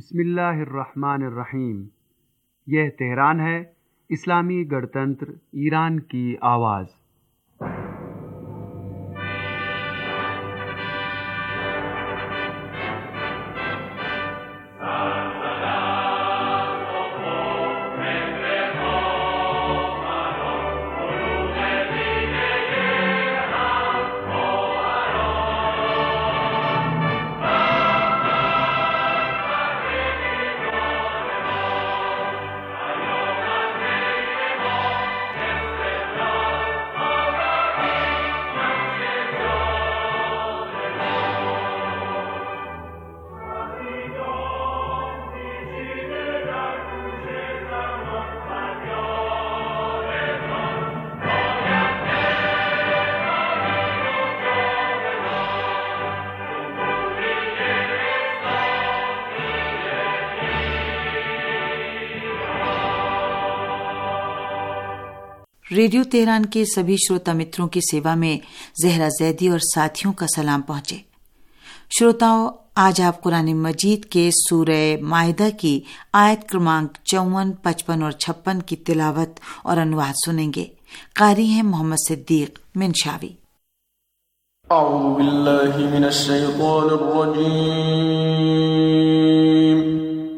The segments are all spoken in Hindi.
बिस्मिल्लाहिर्रहमानिर्रहीम। यह तेहरान है, इस्लामी गणतंत्र ईरान की आवाज़। रेडियो तेहरान के सभी श्रोता मित्रों की सेवा में जहरा जैदी और साथियों का सलाम पहुंचे। श्रोताओं, आज आप कुरान मजीद के सूरह माइदा की आयत क्रमांक 54, 55 और 56 की तिलावत और अनुवाद सुनेंगे। कारी हैं मोहम्मद सिद्दीक मिनशावी। अऊज़ु बिल्लाहि मिनश शैतानिर रजीम।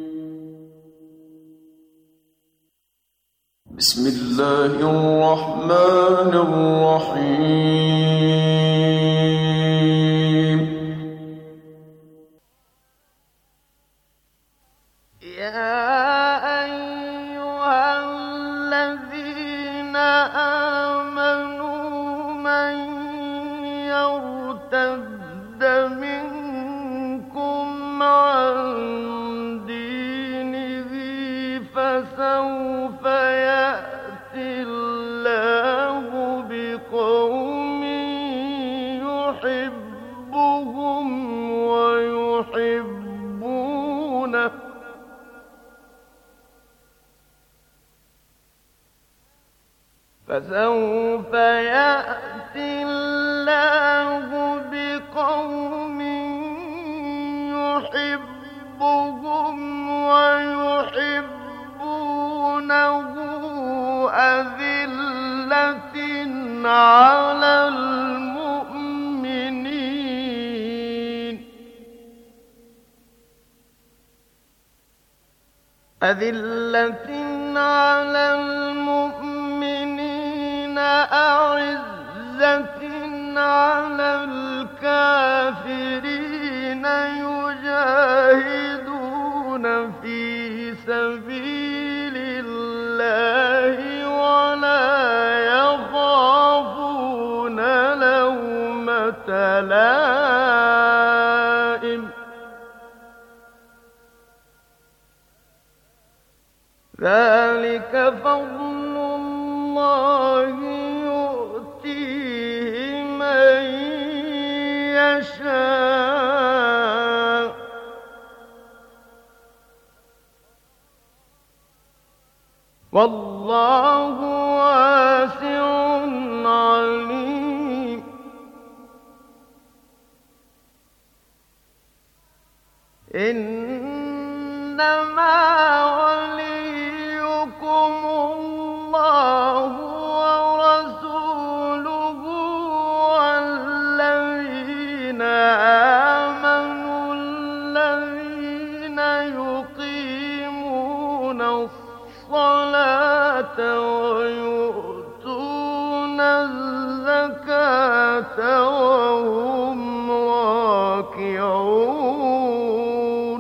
बिस्मिल्लाहिर रहमानिर रहीम। या अय्युहल्लज़ीना आमनू मन यर्तद्द मिनकुम अन दीनिही फसौफ فسوف يأتي الله بقوم يحبهم ويحبونه أذلة على المؤمنين أعزة على الكافرين يجاهدون في سبيل الله ولا يخافون لومة لائم ذلك فضل الله يؤتيه من يشاء والله واسع عليم إنما وليكم الله ورسوله والذين آمنوا الذين يقيمون الصلاة ويؤتون الزكاة وهم راكعون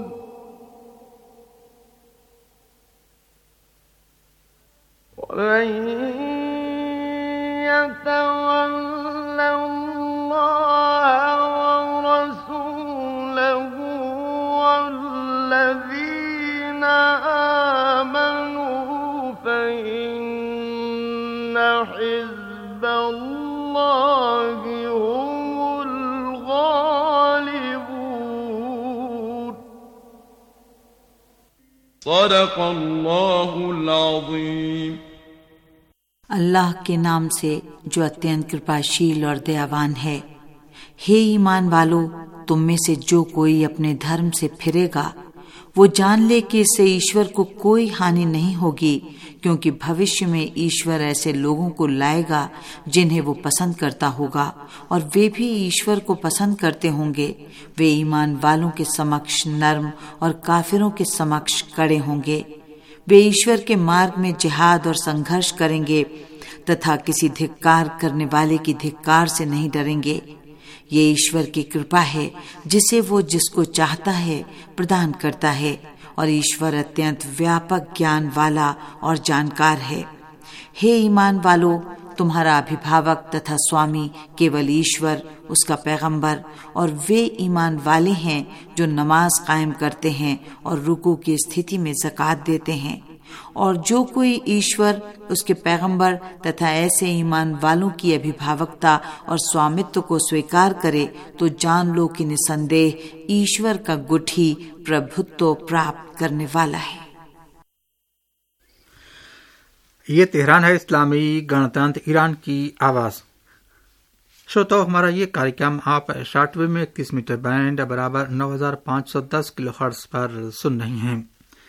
ومن يتول الله ورسوله والذين آمنوا فإن حزب الله هم الغالبون صدق الله العظيم। अल्लाह के नाम से जो अत्यंत कृपाशील और दयावान है। हे ईमान वालो, तुम में से जो कोई अपने धर्म से फिरेगा वो जान ले कि इससे ईश्वर को कोई हानि नहीं होगी, क्योंकि भविष्य में ईश्वर ऐसे लोगों को लाएगा जिन्हें वो पसंद करता होगा और वे भी ईश्वर को पसंद करते होंगे। वे ईमान वालों के समक्ष नर्म और काफिरों के समक्ष कड़े होंगे। वे ईश्वर के मार्ग में जिहाद और संघर्ष करेंगे तथा किसी धिक्कार करने वाले की धिक्कार से नहीं डरेंगे। ये ईश्वर की कृपा है जिसे वो जिसको चाहता है प्रदान करता है, और ईश्वर अत्यंत व्यापक ज्ञान वाला और जानकार है। हे ईमान वालों, तुम्हारा अभिभावक तथा स्वामी केवल ईश्वर, उसका पैगंबर और वे ईमान वाले हैं जो नमाज कायम करते हैं और रुकू की स्थिति में ज़कात देते हैं। और जो कोई ईश्वर, उसके पैगंबर तथा ऐसे ईमान वालों की अभिभावकता और स्वामित्व को स्वीकार करे तो जान लो कि निसंदेह ईश्वर का गुट ही प्रभुत्व प्राप्त करने वाला है। ये तेहरान है, इस्लामी गणतंत्र ईरान की आवाज़। श्रोताओ, हमारा ये कार्यक्रम आप शॉर्टवेव में 31 मीटर बैंड बराबर 9510 किलोहर्ट्ज़ पर सुन रहे हैं।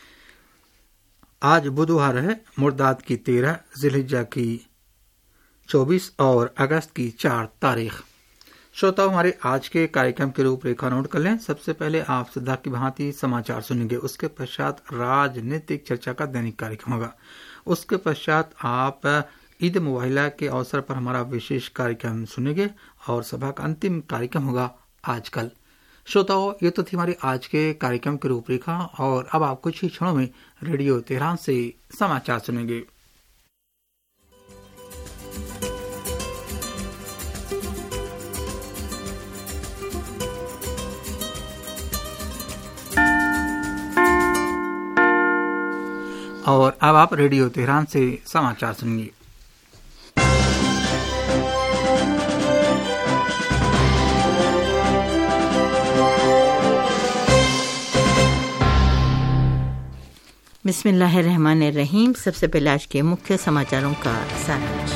आज बुधवार है, मुर्दाद की 13, जिलहिज्जा की 24 और अगस्त की 4 तारीख। श्रोताओ, हमारे आज के कार्यक्रम की रूपरेखा नोट कर लें। सबसे पहले आप सदा की भांति समाचार सुनेंगे, उसके पश्चात राजनीतिक चर्चा का दैनिक कार्यक्रम होगा। उसके पश्चात आप ईद मुबाहिला के अवसर पर हमारा विशेष कार्यक्रम सुनेंगे और सभा का अंतिम कार्यक्रम होगा आजकल। श्रोताओं, ये तो थी हमारी आज के कार्यक्रम की रूपरेखा, और अब आप कुछ ही क्षणों में रेडियो तेहरान से समाचार सुनेंगे। और अब आप रेडियो तेहरान से समाचार सुनिए। बिस्मिल्लाहिर्रहमानिर्रहीम। सबसे पहले आज के मुख्य समाचारों का सारांश।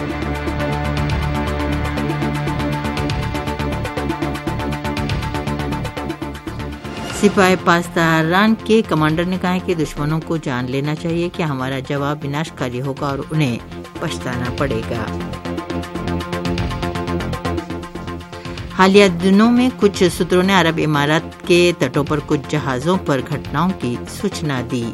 सिपाही पास्तारान के कमांडर ने कहा है कि दुश्मनों को जान लेना चाहिए कि हमारा जवाब विनाशकारी होगा और उन्हें पछताना पड़ेगा। हालिया दिनों में कुछ सूत्रों ने अरब इमारात के तटों पर कुछ जहाजों पर घटनाओं की सूचना दी।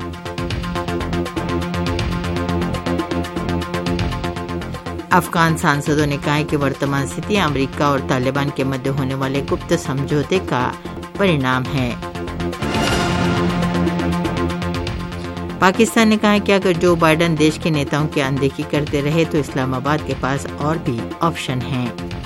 अफगान सांसदों ने कहा है कि वर्तमान स्थिति अमेरिका और तालिबान के मध्य होने वाले गुप्त समझौते का परिणाम है। पाकिस्तान ने कहा है कि अगर जो बाइडेन देश के नेताओं की अनदेखी करते रहे तो इस्लामाबाद के पास और भी ऑप्शन हैं।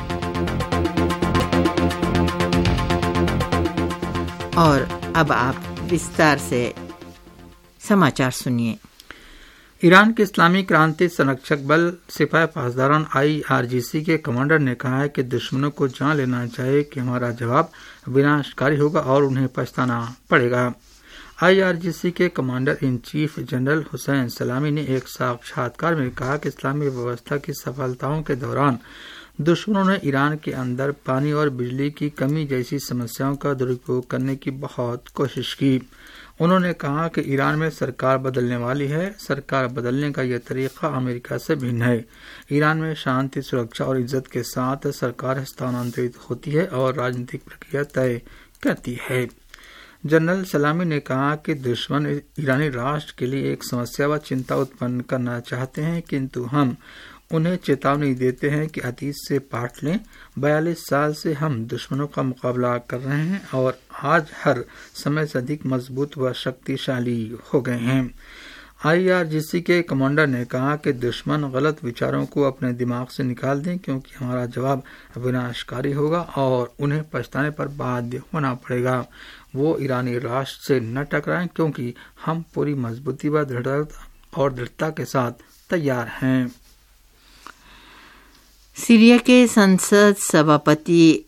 और अब आप विस्तार से समाचार सुनिए। ईरान के इस्लामी क्रांति संरक्षक बल सिपाही पासदारान IRGC के कमांडर ने कहा है कि दुश्मनों को जान लेना चाहिए कि हमारा जवाब विनाशकारी होगा और उन्हें पछताना पड़ेगा। IRGC के commander in chief general Hossein Salami ने एक साक्षात्कार में कहा कि इस्लामी व्यवस्था की सफलताओं के दौरान दुश्मनों ने ईरान के अंदर पानी और बिजली की कमी जैसी समस्याओं का दुरुपयोग करने की बहुत कोशिश की। उन्होंने कहा कि ईरान में सरकार बदलने वाली है। सरकार बदलने का यह तरीका अमेरिका से भिन्न है। ईरान में शांति, सुरक्षा और इज्जत के साथ सरकार स्थानांतरित होती है और राजनीतिक प्रक्रिया तय करती है। जनरल सलामी ने कहा कि दुश्मन ईरानी राष्ट्र के लिए एक समस्या व चिंता उत्पन्न करना चाहते हैं, किंतु हम उन्हें चेतावनी देते हैं कि अतीत से पाठ लें। 42 साल से हम दुश्मनों का मुकाबला कर रहे हैं और आज हर समय से अधिक मजबूत व शक्तिशाली हो गए हैं। IRGC के कमांडर ने कहा कि दुश्मन गलत विचारों को अपने दिमाग से निकाल दें, क्योंकि हमारा जवाब विनाशकारी होगा और उन्हें पछताने पर बाध्य होना पड़ेगा। वो ईरानी राष्ट्र से न टकराएं, क्योंकि हम पूरी मजबूती व दृढ़ता के साथ तैयार हैं। सीरिया के संसद सभापति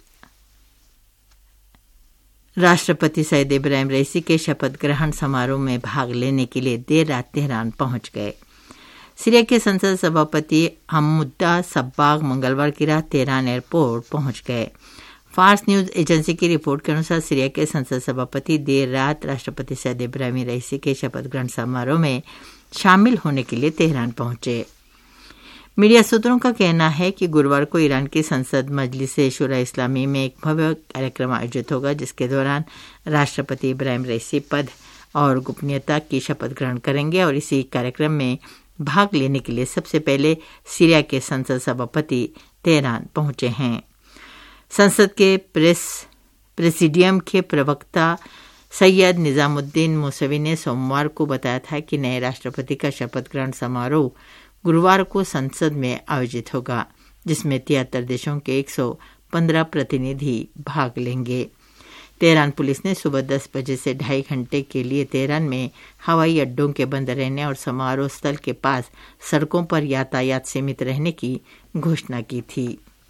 राष्ट्रपति सईद इब्राहिम रईसी के शपथ ग्रहण समारोह में भाग लेने के लिए देर रात तेहरान पहुंच गए। सीरिया के संसद सभापति हमुद्दा सब्बाग मंगलवार की रात तेहरान एयरपोर्ट पहुंच गए। फार्स न्यूज एजेंसी की रिपोर्ट के अनुसार सीरिया के संसद सभापति देर रात राष्ट्रपति सैयद इब्राहिम रईसी के शपथ ग्रहण समारोह में शामिल होने के लिए तेहरान पहुंचे। मीडिया सूत्रों का कहना है कि गुरुवार को ईरान की संसद मजलिस शुरा इस्लामी में एक भव्य कार्यक्रम आयोजित होगा, जिसके दौरान राष्ट्रपति इब्राहिम रईसी पद और गोपनीयता की शपथ ग्रहण करेंगे और इसी कार्यक्रम में भाग लेने के लिए सबसे पहले सीरिया के संसद सभापति तेहरान पहुंचे हैं। संसद के प्रेसिडियम के प्रवक्ता सैयद निजामुद्दीन मूसवी ने सोमवार को बताया था कि नए राष्ट्रपति का शपथ ग्रहण समारोह गुरुवार को संसद में आयोजित होगा, जिसमें 73 देशों के 115 प्रतिनिधि भाग लेंगे। तेहरान पुलिस ने सुबह 10 बजे से 2.5 घंटे के लिए तेहरान में हवाई अड्डों के बंद रहने और समारोह स्थल के पास सड़कों पर यातायात सीमित रहने की घोषणा की थी।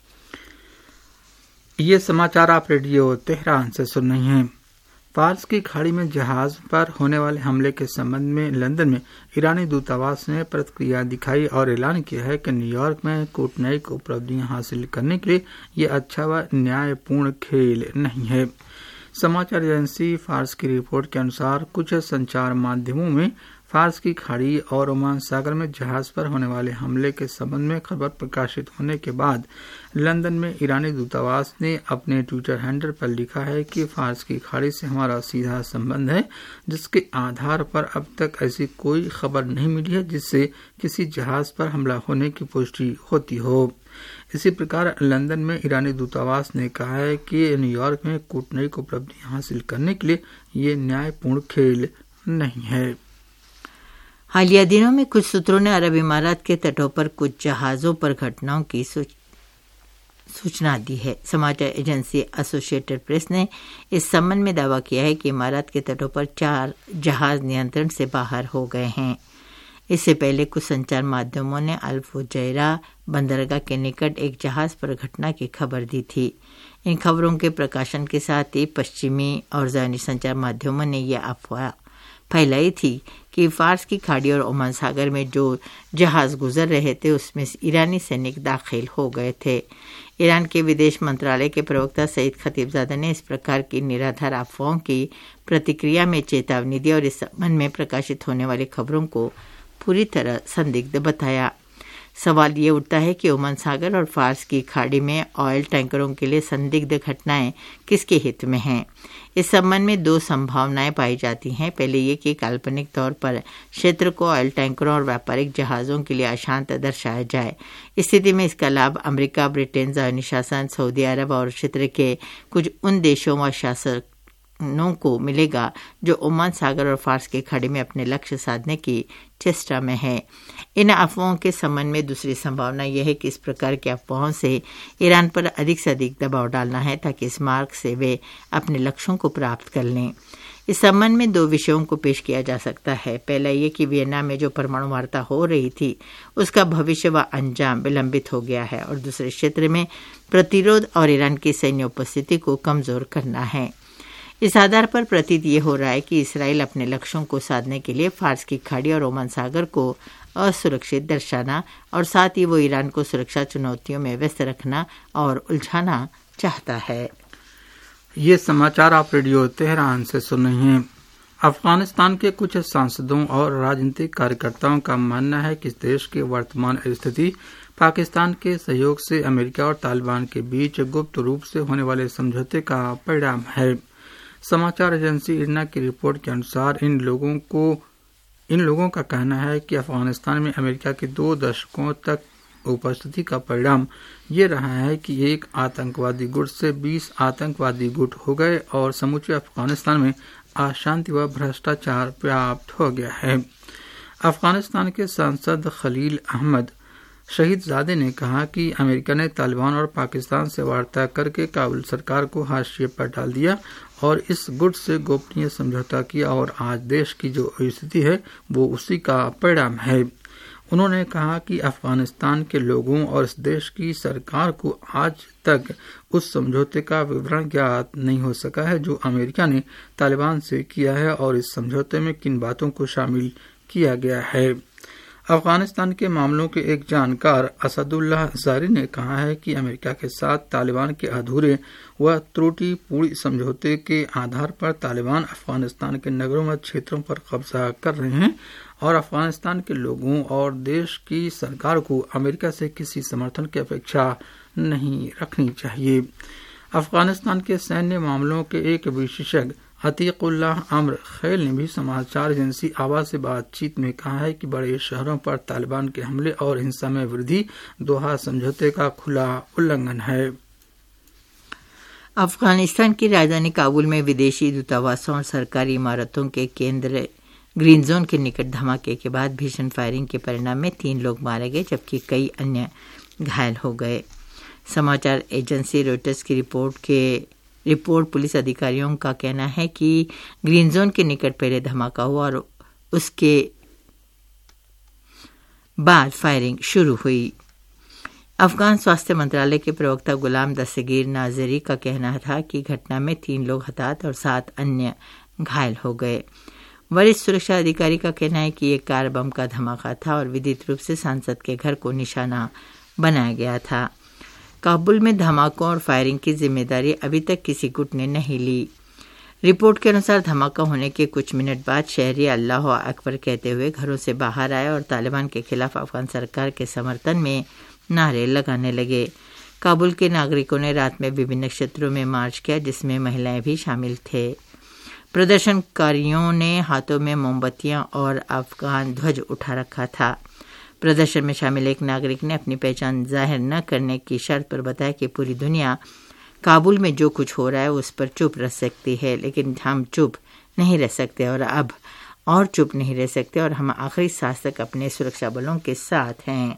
ये समाचार आप रेडियो तेहरान से सुन रहे हैं। फार्स की खाड़ी में जहाज पर होने वाले हमले के संबंध में लंदन में ईरानी दूतावास ने प्रतिक्रिया दिखाई और ऐलान किया है कि न्यूयॉर्क में कूटनैतिक उपलब्धियां हासिल करने के लिए ये अच्छा व न्यायपूर्ण खेल नहीं है। समाचार एजेंसी फार्स की रिपोर्ट के अनुसार कुछ संचार माध्यमों में फार्स की खाड़ी और ओमान सागर में जहाज पर होने वाले हमले के संबंध में खबर प्रकाशित होने के बाद लंदन में ईरानी दूतावास ने अपने ट्विटर हैंडल पर लिखा है कि फार्स की खाड़ी से हमारा सीधा संबंध है, जिसके आधार पर अब तक ऐसी कोई खबर नहीं मिली है जिससे किसी जहाज पर हमला होने की पुष्टि होती हो। इसी प्रकार लंदन में ईरानी दूतावास ने कहा है कि न्यूयॉर्क में कूटनैतिक उपलब्धियां हासिल करने के लिए ये न्यायपूर्ण खेल नहीं है। हालिया दिनों में कुछ सूत्रों ने अरब इमारात के तटों पर कुछ जहाजों पर घटनाओं की सूचना दी है। समाचार एजेंसी एसोसिएटेड प्रेस ने इस संबंध में दावा किया है कि इमारात के तटों पर 4 जहाज नियंत्रण से बाहर हो गए हैं। इससे पहले कुछ संचार माध्यमों ने अल फुजैरा बंदरगाह के निकट एक जहाज पर घटना की खबर दी थी। इन खबरों के प्रकाशन के साथ ही पश्चिमी और ज़ायनी संचार माध्यमों ने यह अफवाह फैलाई थी कि फार्स की खाड़ी और ओमान सागर में जो जहाज गुजर रहे थे उसमें ईरानी सैनिक दाखिल हो गए थे। ईरान के विदेश मंत्रालय के प्रवक्ता सईद खतीबजादा ने इस प्रकार की निराधार अफवाहों की प्रतिक्रिया में चेतावनी दी और इस संबंध में प्रकाशित होने वाली खबरों को पूरी तरह संदिग्ध बताया। सवाल ये उठता है कि ओमान सागर और फार्स की खाड़ी में ऑयल टैंकरों के लिए संदिग्ध घटनाएं किसके हित में हैं। इस संबंध में 2 संभावनाएं पाई जाती हैं। पहले ये कि काल्पनिक तौर पर क्षेत्र को ऑयल टैंकरों और व्यापारिक जहाज़ों के लिए अशांत दर्शाया जाए। इस स्थिति में इसका लाभ अमेरिका, ब्रिटेन, ज़ायनी शासन, सऊदी अरब और क्षेत्र के कुछ उन देशों व शासनों को मिलेगा जो ओमान सागर और फार्स की खाड़ी में अपने लक्ष्य साधने की चेष्टा में है। इन अफवाहों के संबंध में दूसरी संभावना यह है कि इस प्रकार की अफवाहों से ईरान पर अधिक से अधिक दबाव डालना है ताकि इस मार्ग से वे अपने लक्ष्यों को प्राप्त कर लें। इस संबंध में 2 विषयों को पेश किया जा सकता है। पहला ये कि वियना में जो परमाणु वार्ता हो रही थी उसका भविष्य व अंजाम विलंबित हो गया है और दूसरे क्षेत्र में प्रतिरोध और ईरान की सैन्य उपस्थिति को कमजोर करना है। इस आधार पर प्रतीत ये हो रहा है कि इसराइल अपने लक्ष्यों को साधने के लिए फार्स की खाड़ी और ओमान सागर को असुरक्षित दर्शाना और साथ ही वो ईरान को सुरक्षा चुनौतियों में व्यस्त रखना और उलझाना चाहता है। ये समाचार आप रेडियो तेहरान से सुन रहे हैं। अफगानिस्तान के कुछ सांसदों और राजनीतिक कार्यकर्ताओं का मानना है कि इस देश की वर्तमान स्थिति पाकिस्तान के सहयोग से अमेरिका और तालिबान के बीच गुप्त रूप से होने वाले समझौते का परिणाम है। समाचार एजेंसी इरना की रिपोर्ट के अनुसार इन लोगों का कहना है कि अफगानिस्तान में अमेरिका के 2 दशकों तक उपस्थिति का परिणाम ये रहा है कि एक आतंकवादी गुट से 20 आतंकवादी गुट हो गए और समूचे अफगानिस्तान में अशांति व भ्रष्टाचार व्याप्त हो गया है। अफगानिस्तान के सांसद खलील अहमद शहीदजादे ने कहा कि अमेरिका ने तालिबान और पाकिस्तान से वार्ता करके काबुल सरकार को हाशिए पर डाल दिया और इस गुट से गोपनीय समझौता किया और आज देश की जो स्थिति है वो उसी का परिणाम है। उन्होंने कहा कि अफगानिस्तान के लोगों और इस देश की सरकार को आज तक उस समझौते का विवरण ज्ञात नहीं हो सका है जो अमेरिका ने तालिबान से किया है और इस समझौते में किन बातों को शामिल किया गया है। अफगानिस्तान के मामलों के एक जानकार असदुल्लाह ज़ारी ने कहा है कि अमेरिका के साथ तालिबान के अधूरे व त्रुटिपूर्ण समझौते के आधार पर तालिबान अफगानिस्तान के नगरों व क्षेत्रों पर कब्जा कर रहे हैं और अफगानिस्तान के लोगों और देश की सरकार को अमेरिका से किसी समर्थन की अपेक्षा नहीं रखनी चाहिए। अफगानिस्तान के सैन्य मामलों के एक विशेषज्ञ अतीकुल्लाह अमर खैल ने भी समाचार एजेंसी आवाज से बातचीत में कहा है कि बड़े शहरों पर तालिबान के हमले और हिंसा में वृद्धि दोहा समझौते का खुला उल्लंघन है। अफगानिस्तान की राजधानी काबुल में विदेशी दूतावासों और सरकारी इमारतों के केंद्र ग्रीन जोन के निकट धमाके के बाद भीषण फायरिंग के परिणाम में 3 लोग मारे गए जबकि कई अन्य घायल हो गए। समाचार एजेंसी रॉयटर्स की रिपोर्ट पुलिस अधिकारियों का कहना है कि ग्रीन जोन के निकट पहले धमाका हुआ और उसके बाद फायरिंग शुरू हुई। अफगान स्वास्थ्य मंत्रालय के प्रवक्ता गुलाम दस्तगीर नाजरी का कहना था कि घटना में 3 लोग हताहत और 7 अन्य घायल हो गए। वरिष्ठ सुरक्षा अधिकारी का कहना है कि एक कार बम का धमाका था और विधित रूप से सांसद के घर को निशाना बनाया गया था। काबुल में धमाकों और फायरिंग की जिम्मेदारी अभी तक किसी गुट ने नहीं ली। रिपोर्ट के अनुसार धमाका होने के कुछ मिनट बाद शहरी अल्लाह अकबर कहते हुए घरों से बाहर आए और तालिबान के खिलाफ अफगान सरकार के समर्थन में नारे लगाने लगे। काबुल के नागरिकों ने रात में विभिन्न क्षेत्रों में मार्च किया जिसमें महिलाएं भी शामिल थे। प्रदर्शनकारियों ने हाथों में मोमबत्तियां और अफगान ध्वज उठा रखा था। प्रदर्शन में शामिल एक नागरिक ने अपनी पहचान जाहिर न करने की शर्त पर बताया कि पूरी दुनिया काबुल में जो कुछ हो रहा है उस पर चुप रह सकती है, लेकिन हम चुप नहीं रह सकते और चुप नहीं रह सकते और हम आखिरी सांस तक अपने सुरक्षा बलों के साथ हैं।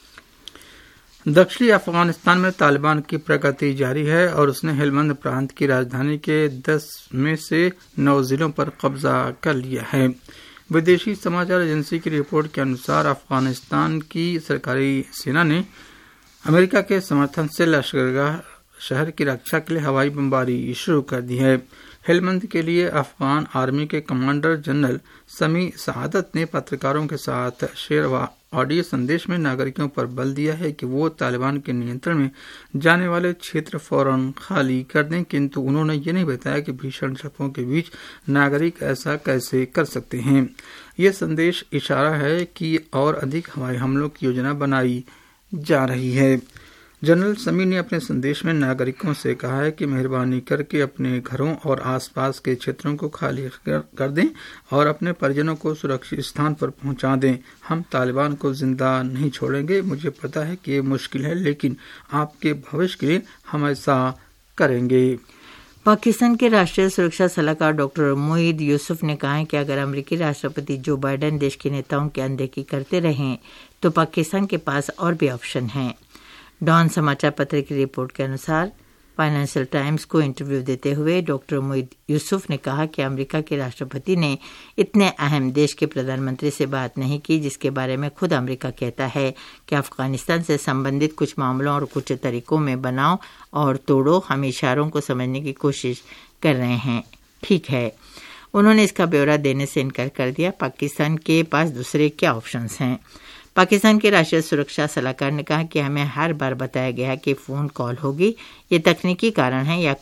दक्षिणी अफगानिस्तान में तालिबान की प्रगति जारी है और उसने हेलमंद प्रांत की राजधानी के 10 में से 9 जिलों पर कब्जा कर लिया है। विदेशी समाचार एजेंसी की रिपोर्ट के अनुसार अफगानिस्तान की सरकारी सेना ने अमेरिका के समर्थन से लश्करगाह शहर की रक्षा के लिए हवाई बमबारी शुरू कर दी है। हेलमंद के लिए अफगान आर्मी के कमांडर जनरल समी सआदत ने पत्रकारों के साथ शेयर ऑडियो संदेश में नागरिकों पर बल दिया है कि वो तालिबान के नियंत्रण में जाने वाले क्षेत्र फौरन खाली कर दें, किंतु उन्होंने ये नहीं बताया कि भीषण झड़पों के बीच नागरिक ऐसा कैसे कर सकते हैं। ये संदेश इशारा है कि और अधिक हवाई हमलों की योजना बनाई जा रही है। जनरल समी ने अपने संदेश में नागरिकों से कहा है कि मेहरबानी करके अपने घरों और आसपास के क्षेत्रों को खाली कर दें और अपने परिजनों को सुरक्षित स्थान पर पहुंचा दें। हम तालिबान को जिंदा नहीं छोड़ेंगे। मुझे पता है कि ये मुश्किल है, लेकिन आपके भविष्य के लिए हम ऐसा करेंगे। पाकिस्तान के राष्ट्रीय सुरक्षा सलाहकार डॉक्टर मोईद यूसुफ ने कहा है कि अगर अमेरिकी राष्ट्रपति जो बाइडेन देश के नेताओं की अनदेखी करते रहें तो पाकिस्तान के पास और भी ऑप्शन हैं। डॉन समाचार पत्र की रिपोर्ट के अनुसार फाइनेंशियल टाइम्स को इंटरव्यू देते हुए डॉक्टर मोईद यूसुफ ने कहा कि अमेरिका के राष्ट्रपति ने इतने अहम देश के प्रधानमंत्री से बात नहीं की जिसके बारे में खुद अमेरिका कहता है कि अफगानिस्तान से संबंधित कुछ मामलों और कुछ तरीकों में बनाओ और तोड़ो। हम इशारों को समझने की कोशिश कर रहे हैं। ठीक है, उन्होंने इसका ब्यौरा देने से इनकार कर दिया। पाकिस्तान के पास दूसरे क्या ऑप्शंस हैं? पाकिस्तान के राष्ट्रीय सुरक्षा सलाहकार ने कहा कि हमें हर बार बताया गया कि फ़ोन कॉल होगी। ये तकनीकी कारण है या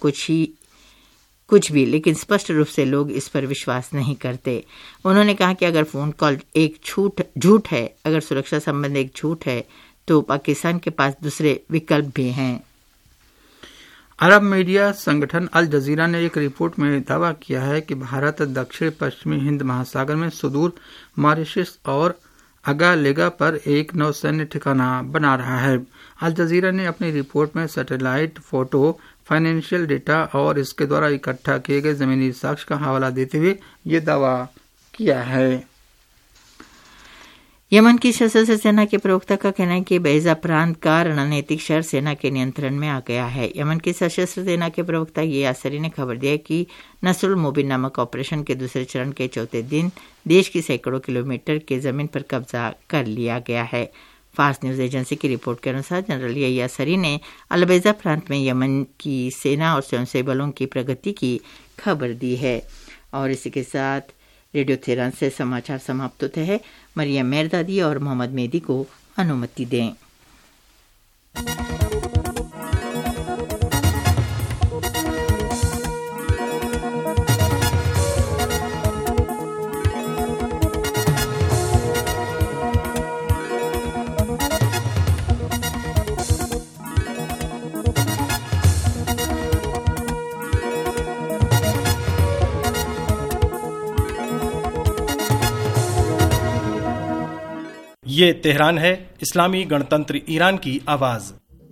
कुछ भी, लेकिन स्पष्ट रूप से लोग इस पर विश्वास नहीं करते। उन्होंने कहा कि अगर फ़ोन कॉल एक झूठ है, अगर सुरक्षा संबंध एक झूठ है, तो पाकिस्तान के पास दूसरे विकल्प भी हैं। अरब मीडिया संगठन अल जजीरा ने एक रिपोर्ट में दावा किया है कि भारत दक्षिण पश्चिमी हिंद महासागर में सुदूर मॉरिशस और अगालेगा पर एक नौसैन्य ठिकाना बना रहा है। अल जजीरा ने अपनी रिपोर्ट में सैटेलाइट फोटो, फाइनेंशियल डेटा और इसके द्वारा इकट्ठा किए गए जमीनी साक्ष्य का हवाला देते हुए ये दावा किया है। यमन की सशस्त्र सेना के प्रवक्ता का कहना है कि बैजा प्रांत का रणनीतिक शहर सेना के नियंत्रण में आ गया है। यमन की सशस्त्र सेना के प्रवक्ता यासरी ने खबर दिया कि नसरुल मुबिन नामक ऑपरेशन के दूसरे चरण के चौथे दिन देश की सैकड़ों किलोमीटर के जमीन पर कब्जा कर लिया गया है। फार्स न्यूज एजेंसी की रिपोर्ट के अनुसार जनरल यासरी ने अलबैजा प्रांत में यमन की सेना और स्वयंसेवी बलों की प्रगति की खबर दी है। और इसी के साथ रेडियो तेहरान से समाचार समाप्त होते हैं। मरियम मेरदादी और मोहम्मद मेहदी को अनुमति दें। ये तेहरान है, इस्लामी गणतंत्र ईरान की आवाज।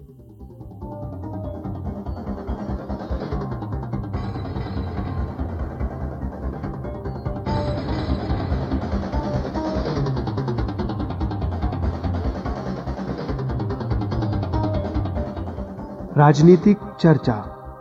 राजनीतिक चर्चा।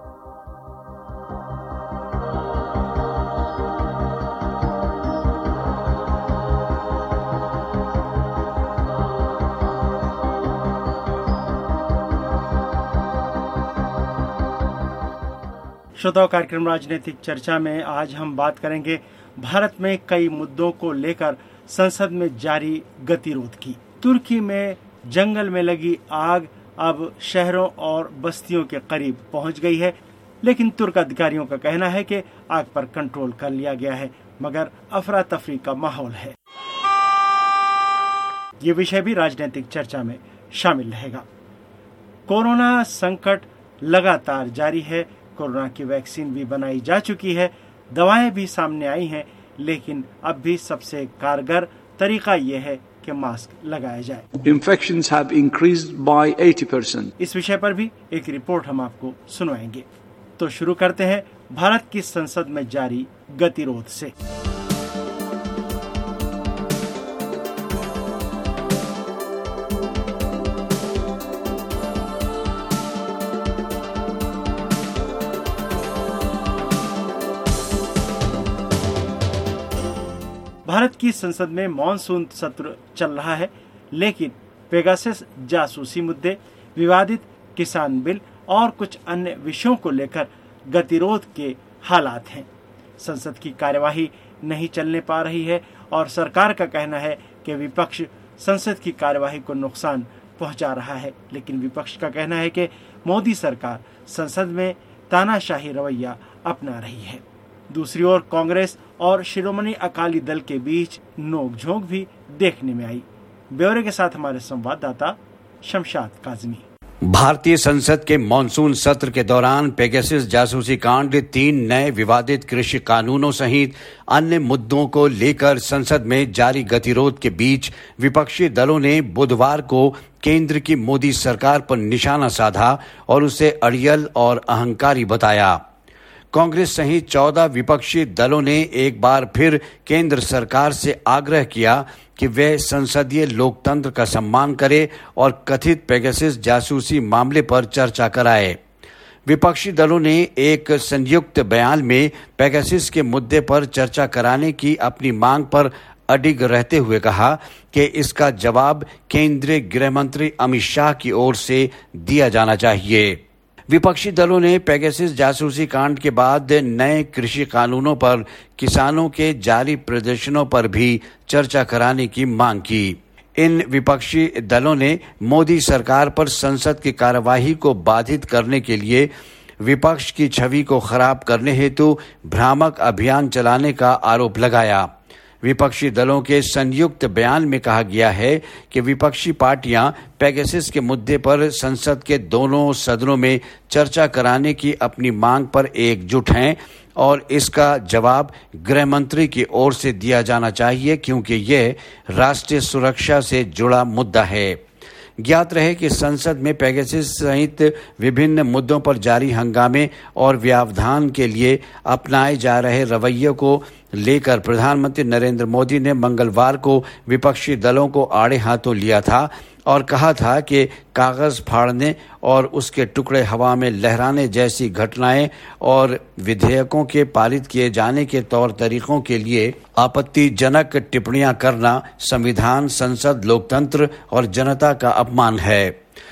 श्रोताओं, कार्यक्रम राजनीतिक चर्चा में आज हम बात करेंगे भारत में कई मुद्दों को लेकर संसद में जारी गतिरोध की। तुर्की में जंगल में लगी आग अब शहरों और बस्तियों के करीब पहुंच गई है, लेकिन तुर्क अधिकारियों का कहना है कि आग पर कंट्रोल कर लिया गया है, मगर अफरा तफरी का माहौल है। ये विषय भी राजनीतिक चर्चा में शामिल रहेगा। कोरोना संकट लगातार जारी है। कोरोना की वैक्सीन भी बनाई जा चुकी है, दवाएं भी सामने आई हैं, लेकिन अब भी सबसे कारगर तरीका यह है कि मास्क लगाया जाए। Infections have increased by 80%. इस विषय पर भी एक रिपोर्ट हम आपको सुनाएंगे। तो शुरू करते हैं भारत की संसद में जारी गतिरोध से। भारत की संसद में मॉनसून सत्र चल रहा है, लेकिन पेगासस जासूसी मुद्दे, विवादित किसान बिल और कुछ अन्य विषयों को लेकर गतिरोध के हालात हैं। संसद की कार्यवाही नहीं चलने पा रही है और सरकार का कहना है कि विपक्ष संसद की कार्यवाही को नुकसान पहुंचा रहा है, लेकिन विपक्ष का कहना है कि मोदी सरकार संसद में तानाशाही रवैया अपना रही है। दूसरी ओर कांग्रेस और शिरोमणि अकाली दल के बीच नोकझोंक भी देखने में आई। ब्यौरे के साथ हमारे संवाददाता शमशाद काजमी। भारतीय संसद के मॉनसून सत्र के दौरान पेगासस जासूसी कांड, 3 नए विवादित कृषि कानूनों सहित अन्य मुद्दों को लेकर संसद में जारी गतिरोध के बीच विपक्षी दलों ने बुधवार को केंद्र की मोदी सरकार पर निशाना साधा और उसे अड़ियल और अहंकारी बताया। कांग्रेस सहित 14 विपक्षी दलों ने एक बार फिर केंद्र सरकार से आग्रह किया कि वे संसदीय लोकतंत्र का सम्मान करे और कथित पेगासस जासूसी मामले पर चर्चा कराए। विपक्षी दलों ने एक संयुक्त बयान में पेगासस के मुद्दे पर चर्चा कराने की अपनी मांग पर अडिग रहते हुए कहा कि इसका जवाब केंद्रीय गृह मंत्री अमित शाह की ओर से दिया जाना चाहिए। विपक्षी दलों ने पेगासस जासूसी कांड के बाद नए कृषि कानूनों पर किसानों के जारी प्रदर्शनों पर भी चर्चा कराने की मांग की। इन विपक्षी दलों ने मोदी सरकार पर संसद की कार्यवाही को बाधित करने के लिए विपक्ष की छवि को खराब करने हेतु भ्रामक अभियान चलाने का आरोप लगाया। विपक्षी दलों के संयुक्त बयान में कहा गया है कि विपक्षी पार्टियां पेगासस के मुद्दे पर संसद के दोनों सदनों में चर्चा कराने की अपनी मांग पर एकजुट हैं और इसका जवाब गृह मंत्री की ओर से दिया जाना चाहिए, क्योंकि यह राष्ट्रीय सुरक्षा से जुड़ा मुद्दा है। ज्ञात रहे कि संसद में पेगासस सहित विभिन्न मुद्दों पर जारी हंगामे और व्यवधान के लिए अपनाए जा रहे रवैये को लेकर प्रधानमंत्री नरेंद्र मोदी ने मंगलवार को विपक्षी दलों को आड़े हाथों लिया था और कहा था कि कागज फाड़ने और उसके टुकड़े हवा में लहराने जैसी घटनाएं और विधेयकों के पारित किए जाने के तौर तरीकों के लिए आपत्तिजनक टिप्पणियां करना संविधान, संसद, लोकतंत्र और जनता का अपमान है।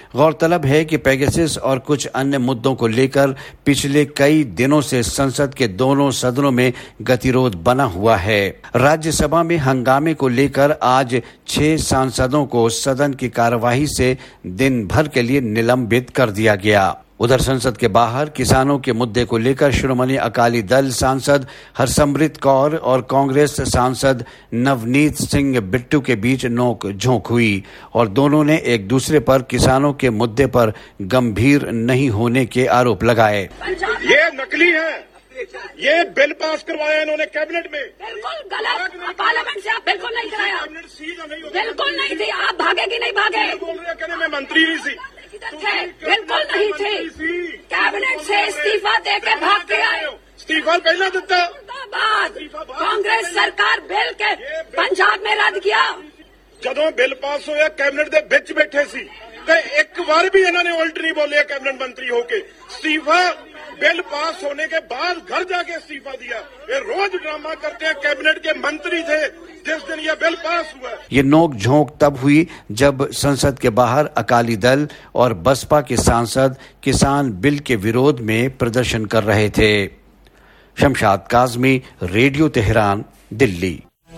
गौरतलब है कि पेगासस और कुछ अन्य मुद्दों को लेकर पिछले कई दिनों से संसद के दोनों सदनों में गतिरोध बना हुआ है। राज्यसभा में हंगामे को लेकर आज 6 सांसदों को सदन की कार्यवाही से दिन भर के लिए निलंबित कर दिया गया। उधर संसद के बाहर किसानों के मुद्दे को लेकर शिरोमणि अकाली दल सांसद हरसिमरत कौर और कांग्रेस सांसद नवनीत सिंह बिट्टू के बीच नोक झोंक हुई और दोनों ने एक दूसरे पर किसानों के मुद्दे पर गंभीर नहीं होने के आरोप लगाए। ये नकली है, ये बिल पास करवाया इन्होंने कैबिनेट में। बिल्कुल गलत, पार्लियामेंट से आप बिल्कुल नहीं कराया, बिल्कुल नहीं थी। आप भागे कि नहीं भागे? बोल रहे कहने में मंत्री नहीं थी, बिल्कुल नहीं थे। कैबिनेट से इस्तीफा देके भाग के आए। इस्तीफा पहले देता बाद कांग्रेस सरकार बिल के पंजाब में रद्द किया। ਜਦੋਂ ਬਿੱਲ ਪਾਸ ਹੋਇਆ ਕੈਬਨਿਟ ਦੇ ਵਿੱਚ ਬੈਠੇ ਸੀ ਤੇ ਇੱਕ ਵਾਰ ਵੀ ਇਹਨਾਂ ਨੇ ਉਲਟ ਨਹੀਂ ਬੋਲਿਆ। कैबिनेट मंत्री होके इस्तीफा बिल पास होने के बाद घर जाके इस्तीफा दिया। ये रोज ड्रामा करते हैं। कैबिनेट के मंत्री थे जिस दिन ये बिल पास हुआ। ये नोक झोंक तब हुई जब संसद के बाहर अकाली दल और बसपा के सांसद किसान बिल के विरोध में प्रदर्शन कर रहे थे। Shamshad Kazmi, radio Tehran, Delhi.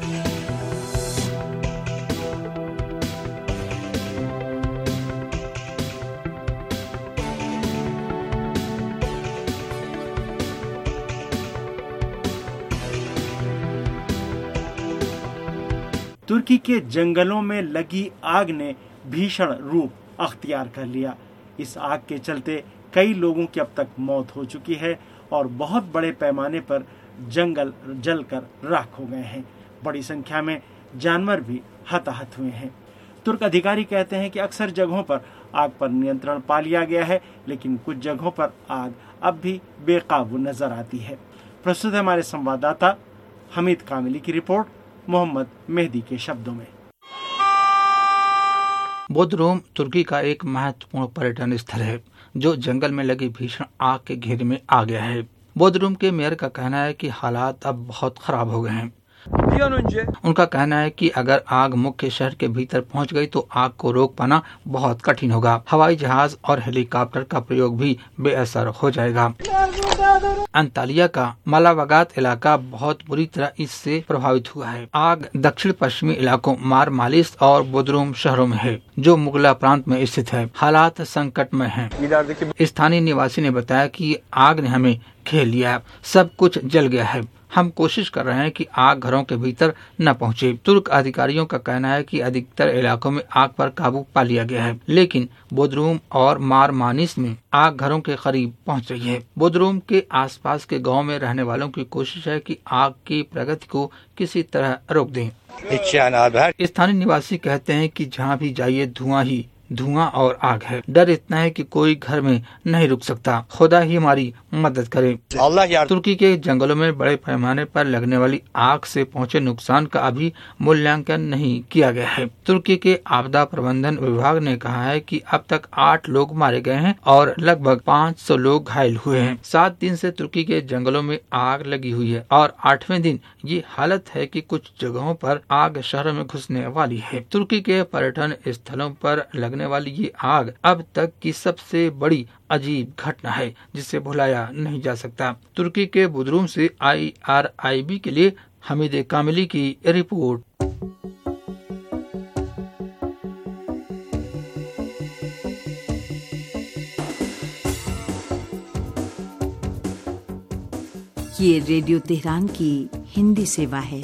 तुर्की के जंगलों में लगी आग ने भीषण रूप अख्तियार कर लिया। इस आग के चलते कई लोगों की अब तक मौत हो चुकी है और बहुत बड़े पैमाने पर जंगल जलकर राख हो गए हैं। बड़ी संख्या में जानवर भी हताहत हुए हैं। तुर्क अधिकारी कहते हैं कि अक्सर जगहों पर आग पर नियंत्रण पा लिया गया है, लेकिन कुछ जगहों पर आग अब भी बेकाबू नजर आती है। प्रस्तुत है हमारे संवाददाता हमीद कामिली की रिपोर्ट मोहम्मद मेहदी के शब्दों में। बोदरूम तुर्की का एक महत्वपूर्ण पर्यटन स्थल है जो जंगल में लगी भीषण आग के घेरे में आ गया है। बोदरूम के मेयर का कहना है कि हालात अब बहुत खराब हो गए हैं। उनका कहना है कि अगर आग मुख्य शहर के भीतर पहुंच गई तो आग को रोक पाना बहुत कठिन होगा। हवाई जहाज और हेलीकॉप्टर का प्रयोग भी बेअसर हो जाएगा। अंतालिया का मालावागात इलाका बहुत बुरी तरह इससे प्रभावित हुआ है। आग दक्षिण पश्चिमी इलाकों मारमालिस और बोदरूम शहरों में है जो मुगला प्रांत में स्थित है। हालात संकटमय हैं। स्थानीय निवासी ने बताया कि आग ने हमें घेर लिया, सब कुछ जल गया है। हम कोशिश कर रहे हैं कि आग घरों के भीतर न पहुंचे। तुर्क अधिकारियों का कहना है कि अधिकतर इलाकों में आग पर काबू पा लिया गया है, लेकिन बोदरूम और मारमानिस में आग घरों के करीब पहुंच रही है। बोदरूम के आसपास के गांव में रहने वालों की कोशिश है कि आग की प्रगति को किसी तरह रोक दें। स्थानीय निवासी कहते हैं कि जहां भी जाइए धुआं और आग है। डर इतना है कि कोई घर में नहीं रुक सकता। खुदा ही हमारी मदद करे। तुर्की के जंगलों में बड़े पैमाने पर लगने वाली आग से पहुंचे नुकसान का अभी मूल्यांकन नहीं किया गया है। तुर्की के आपदा प्रबंधन विभाग ने कहा है कि अब तक 8 लोग मारे गए हैं और लगभग 500 लोग घायल हुए हैं। 7 दिन से तुर्की के जंगलों में आग लगी हुई है और 8वें दिन ये हालत है कि कुछ जगहों पर आग शहरों में घुसने वाली है। तुर्की के पर्यटन स्थलों पर लगने वाली ये आग अब तक की सबसे बड़ी अजीब घटना है जिसे भुलाया नहीं जा सकता। तुर्की के बोदरूम से IRIB के लिए हमीद कामिली की रिपोर्ट। ये रेडियो तेहरान की हिंदी सेवा है।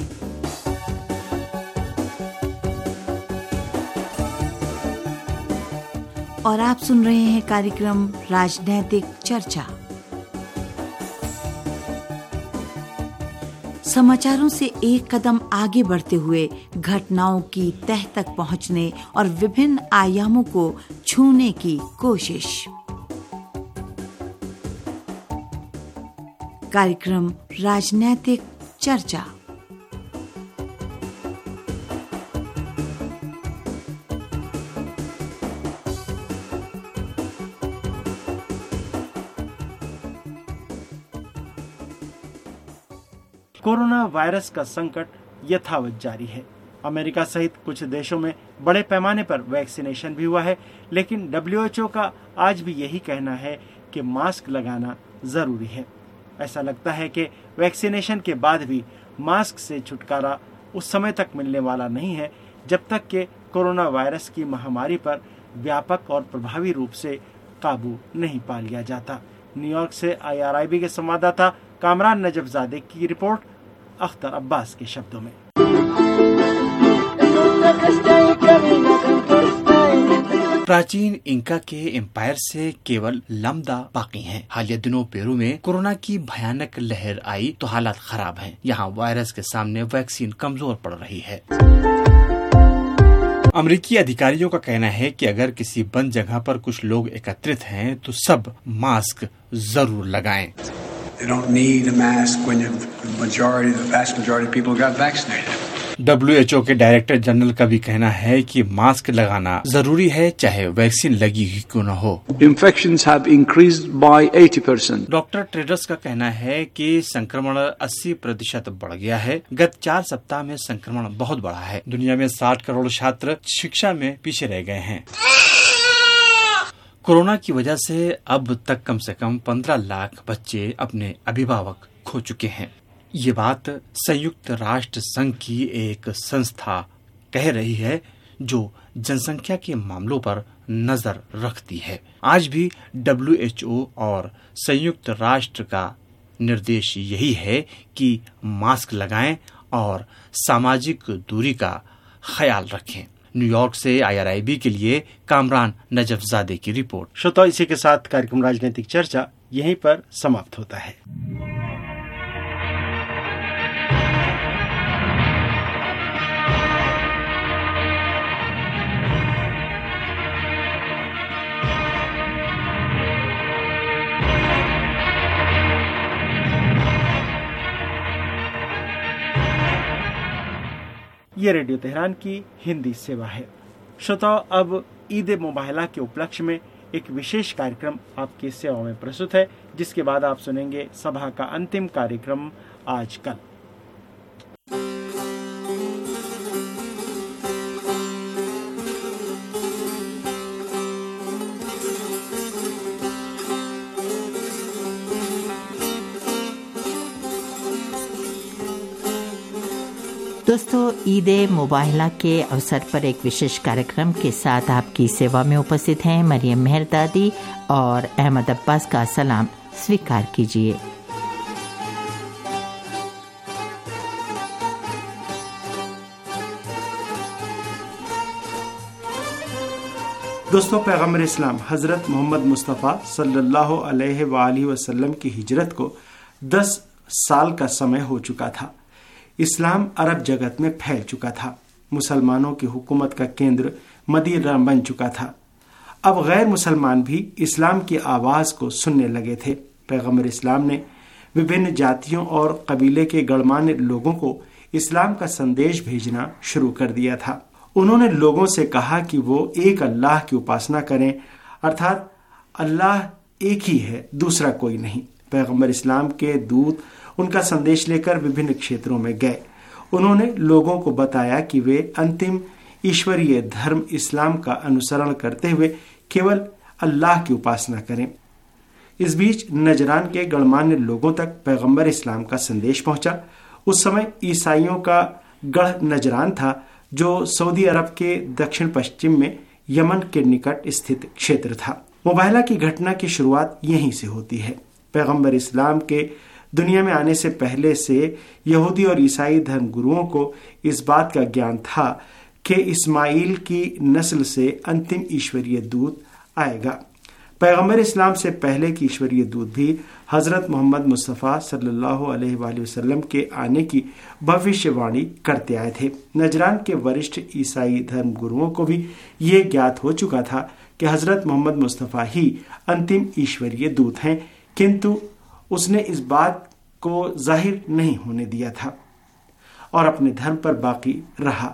और आप सुन रहे हैं कार्यक्रम राजनैतिक चर्चा। समाचारों से एक कदम आगे बढ़ते हुए घटनाओं की तह तक पहुंचने और विभिन्न आयामों को छूने की कोशिश। कार्यक्रम राजनैतिक चर्चा। कोरोना वायरस का संकट यथावत जारी है। अमेरिका सहित कुछ देशों में बड़े पैमाने पर वैक्सीनेशन भी हुआ है, लेकिन WHO का आज भी यही कहना है कि मास्क लगाना जरूरी है। ऐसा लगता है कि वैक्सीनेशन के बाद भी मास्क से छुटकारा उस समय तक मिलने वाला नहीं है जब तक कि कोरोना वायरस की महामारी पर व्यापक और प्रभावी रूप से काबू नहीं पा लिया जाता। न्यूयॉर्क से IRIB के संवाददाता कामरान नजफजादे की रिपोर्ट, अख्तर अब्बास के शब्दों में। प्राचीन इंका के एम्पायर से केवल लम्दा बाकी हैं। हालिया दिनों पेरू में कोरोना की भयानक लहर आई तो हालात खराब हैं। यहाँ वायरस के सामने वैक्सीन कमजोर पड़ रही है। अमेरिकी अधिकारियों का कहना है कि अगर किसी बंद जगह पर कुछ लोग एकत्रित हैं तो सब मास्क जरूर लगाएं। WHO के डायरेक्टर जनरल का भी कहना है कि मास्क लगाना जरूरी है, चाहे वैक्सीन लगी ही क्यों न हो। Infections have increased by 80%. Doctor Tedros का कहना है कि संक्रमण 80% बढ़ गया है। गत 4 सप्ताह में संक्रमण बहुत बढ़ा है। दुनिया में 60 करोड़ छात्र शिक्षा में पीछे रह गए हैं। कोरोना की वजह से अब तक कम से कम 15 लाख बच्चे अपने अभिभावक खो चुके हैं। ये बात संयुक्त राष्ट्र संघ की एक संस्था कह रही है जो जनसंख्या के मामलों पर नजर रखती है। आज भी WHO और संयुक्त राष्ट्र का निर्देश यही है कि मास्क लगाएं और सामाजिक दूरी का ख्याल रखें। न्यूयॉर्क से IRIB के लिए कामरान नजफजादे की रिपोर्ट। श्रोता, इसी के साथ कार्यक्रम राजनीतिक चर्चा यहीं पर समाप्त होता है। ये रेडियो तेहरान की हिंदी सेवा है। श्रोताओ, अब ईद मुबाहिला के उपलक्ष्य में एक विशेष कार्यक्रम आपकी सेवा में प्रस्तुत है, जिसके बाद आप सुनेंगे सभा का अंतिम कार्यक्रम आजकल। दोस्तों, ईद मुबाहिला के अवसर पर एक विशेष कार्यक्रम के साथ आपकी सेवा में उपस्थित हैं मरियम मेहरदादी और अहमद अब्बास का सलाम स्वीकार कीजिए। दोस्तों, पैगम्बर इस्लाम हजरत मोहम्मद मुस्तफ़ा सल्लल्लाहु अलैहि वसल्लम की हिजरत को 10 साल का समय हो चुका था। इस्लाम अरब जगत में फैल चुका था। मुसलमानों की हुकूमत का केंद्र मदीना बन चुका था। अब गैर मुसलमान भी इस्लाम की आवाज़ को सुनने लगे थे। पैगम्बर इस्लाम ने विभिन्न जातियों और कबीले के गणमान्य लोगों को इस्लाम का संदेश भेजना शुरू कर दिया था। उन्होंने लोगों से कहा कि वो एक अल्लाह की उपासना करें, अर्थात अल्लाह एक ही है, दूसरा कोई नहीं। पैगम्बर इस्लाम के दूत उनका संदेश लेकर विभिन्न क्षेत्रों में गए। उन्होंने लोगों को बताया कि वे अंतिम ईश्वरीय धर्म इस्लाम का अनुसरण करते हुए केवल अल्लाह की उपासना करें। इस बीच नजरान के गणमान्य लोगों तक पैगम्बर इस्लाम का संदेश पहुंचा। उस समय ईसाइयों का गढ़ नजरान था, जो सऊदी अरब के दक्षिण पश्चिम में यमन के निकट स्थित क्षेत्र था। मुबाहिला की घटना की शुरुआत यहीं से होती है। पैगम्बर इस्लाम के दुनिया में आने से पहले से यहूदी और ईसाई धर्मगुरुओं को इस बात का ज्ञान था कि इस्माइल की नस्ल से अंतिम ईश्वरीय दूत आएगा। पैगम्बर इस्लाम से पहले की ईश्वरीय दूत भी हजरत मोहम्मद मुस्तफ़ा सल्लल्लाहु अलैहि वसल्लम के आने की भविष्यवाणी करते आए थे। नजरान के वरिष्ठ ईसाई धर्मगुरुओं को भी ये ज्ञात हो चुका था कि हजरत मोहम्मद मुस्तफ़ा ही अंतिम ईश्वरीय दूत हैं, किंतु उसने इस बात को जाहिर नहीं होने दिया था और अपने धर्म पर बाकी रहा।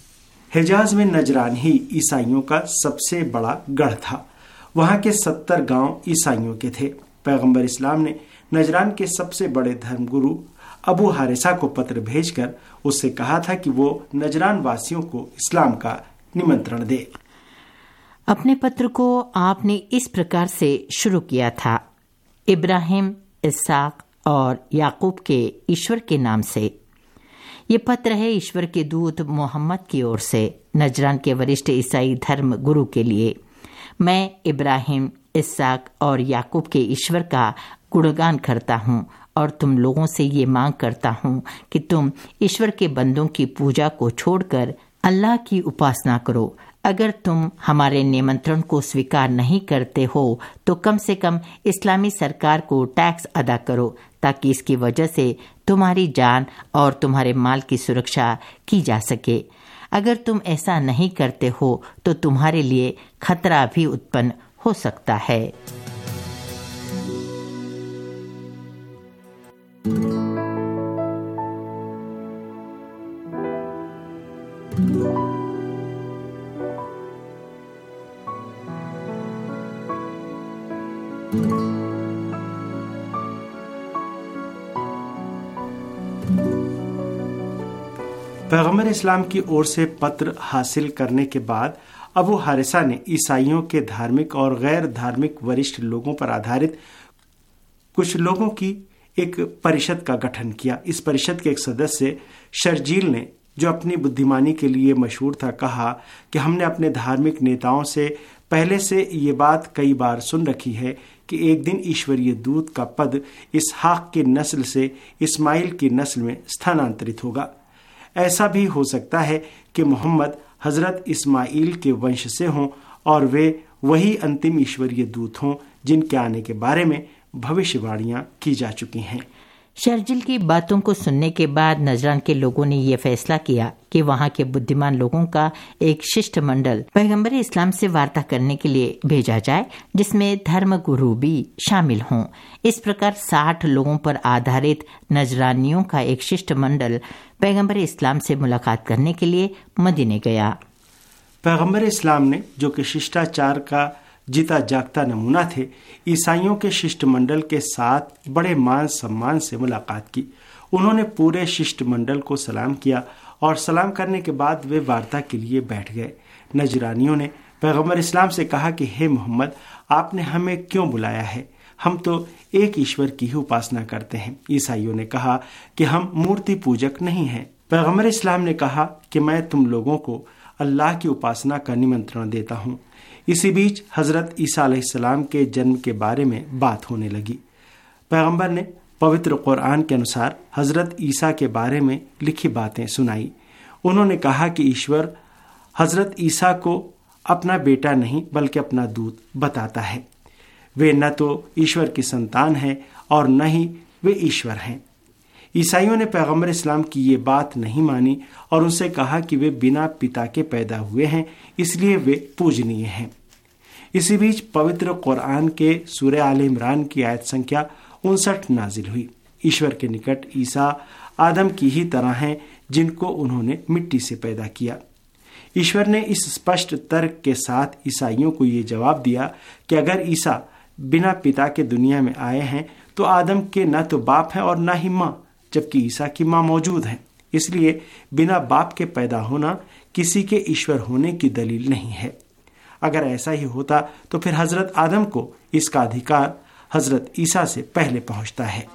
हिजाज में नजरान ही ईसाइयों का सबसे बड़ा गढ़ था। वहां के 70 गांव ईसाइयों के थे। पैगंबर इस्लाम ने नजरान के सबसे बड़े धर्मगुरु अबू हारिसा को पत्र भेजकर उससे कहा था कि वो नजरान वासियों को इस्लाम का निमंत्रण दे। अपने पत्र को आपने इस प्रकार से शुरू किया था, इब्राहिम, इसहाक और याकूब के ईश्वर के नाम से। ये पत्र है ईश्वर के दूत मोहम्मद की ओर से नजरान के वरिष्ठ ईसाई धर्म गुरु के लिए। मैं इब्राहिम, इसहाक और याकूब के ईश्वर का गुणगान करता हूँ और तुम लोगों से ये मांग करता हूँ कि तुम ईश्वर के बंदों की पूजा को छोड़कर अल्लाह की उपासना करो। अगर तुम हमारे निमंत्रण को स्वीकार नहीं करते हो तो कम से कम इस्लामी सरकार को टैक्स अदा करो, ताकि इसकी वजह से तुम्हारी जान और तुम्हारे माल की सुरक्षा की जा सके। अगर तुम ऐसा नहीं करते हो तो तुम्हारे लिए खतरा भी उत्पन्न हो सकता है। पैगंबर इस्लाम की ओर से पत्र हासिल करने के बाद अबू हारिसा ने ईसाइयों के धार्मिक और गैर धार्मिक वरिष्ठ लोगों पर आधारित कुछ लोगों की एक परिषद का गठन किया। इस परिषद के एक सदस्य शर्जील ने, जो अपनी बुद्धिमानी के लिए मशहूर था, कहा कि हमने अपने धार्मिक नेताओं से पहले से ये बात कई बार सुन रखी है कि एक दिन ईश्वरीय दूत का पद इसहाक की नस्ल से इस्माइल की नस्ल में स्थानांतरित होगा। ऐसा भी हो सकता है कि मोहम्मद हजरत इस्माइल के वंश से हों और वे वही अंतिम ईश्वरीय दूत हों जिनके आने के बारे में भविष्यवाणियां की जा चुकी हैं। शर्जिल की बातों को सुनने के बाद नजरान के लोगों ने यह फैसला किया कि वहां के बुद्धिमान लोगों का एक शिष्टमंडल पैगंबर इस्लाम से वार्ता करने के लिए भेजा जाए, जिसमें धर्म गुरु भी शामिल हों। इस प्रकार 60 लोगों पर आधारित नजरानियों का एक शिष्टमंडल पैगंबर इस्लाम से मुलाकात करने के लिए मदीने गया। पैगंबर इस्लाम ने, जो कि शिष्टाचार का जीता जागता नमूना थे, ईसाइयों के शिष्टमंडल के साथ बड़े मान सम्मान से मुलाकात की। उन्होंने पूरे शिष्टमंडल को सलाम किया और सलाम करने के बाद वे वार्ता के लिए बैठ गए। नजरानियों ने पैगंबर इस्लाम से कहा कि हे मोहम्मद, आपने हमें क्यों बुलाया है? हम तो एक ईश्वर की ही उपासना करते हैं। ईसाइयों ने कहा कि हम मूर्ति पूजक नहीं हैं। पैगंबर इस्लाम ने कहा कि मैं तुम लोगों को अल्लाह की उपासना का निमंत्रण देता हूँ। इसी बीच हजरत ईसा अलैहिस्सलाम के जन्म के बारे में बात होने लगी। पैगंबर ने पवित्र कुरान के अनुसार हजरत ईसा के बारे में लिखी बातें सुनाई। उन्होंने कहा कि ईश्वर हजरत ईसा को अपना बेटा नहीं बल्कि अपना दूत बताता है। वे न तो ईश्वर की संतान हैं और न ही वे ईश्वर हैं। ईसाइयों ने पैगंबर इस्लाम की ये बात नहीं मानी और उनसे कहा कि वे बिना पिता के पैदा हुए हैं, इसलिए वे पूजनीय हैं। इसी बीच पवित्र कुरान के सूरह आल इमरान की आयत संख्या 59 नाजिल हुई। ईश्वर के निकट ईसा आदम की ही तरह हैं, जिनको उन्होंने मिट्टी से पैदा किया। ईश्वर ने इस स्पष्ट तर्क के साथ ईसाइयों को ये जवाब दिया कि अगर ईसा बिना पिता के दुनिया में आए हैं तो आदम के न तो बाप हैं और न ही माँ, जबकि ईसा की माँ मौजूद है। इसलिए बिना बाप के पैदा होना किसी के ईश्वर होने की दलील नहीं है। अगर ऐसा ही होता तो फिर हजरत आदम को इसका अधिकार हजरत ईसा से पहले पहुंचता है।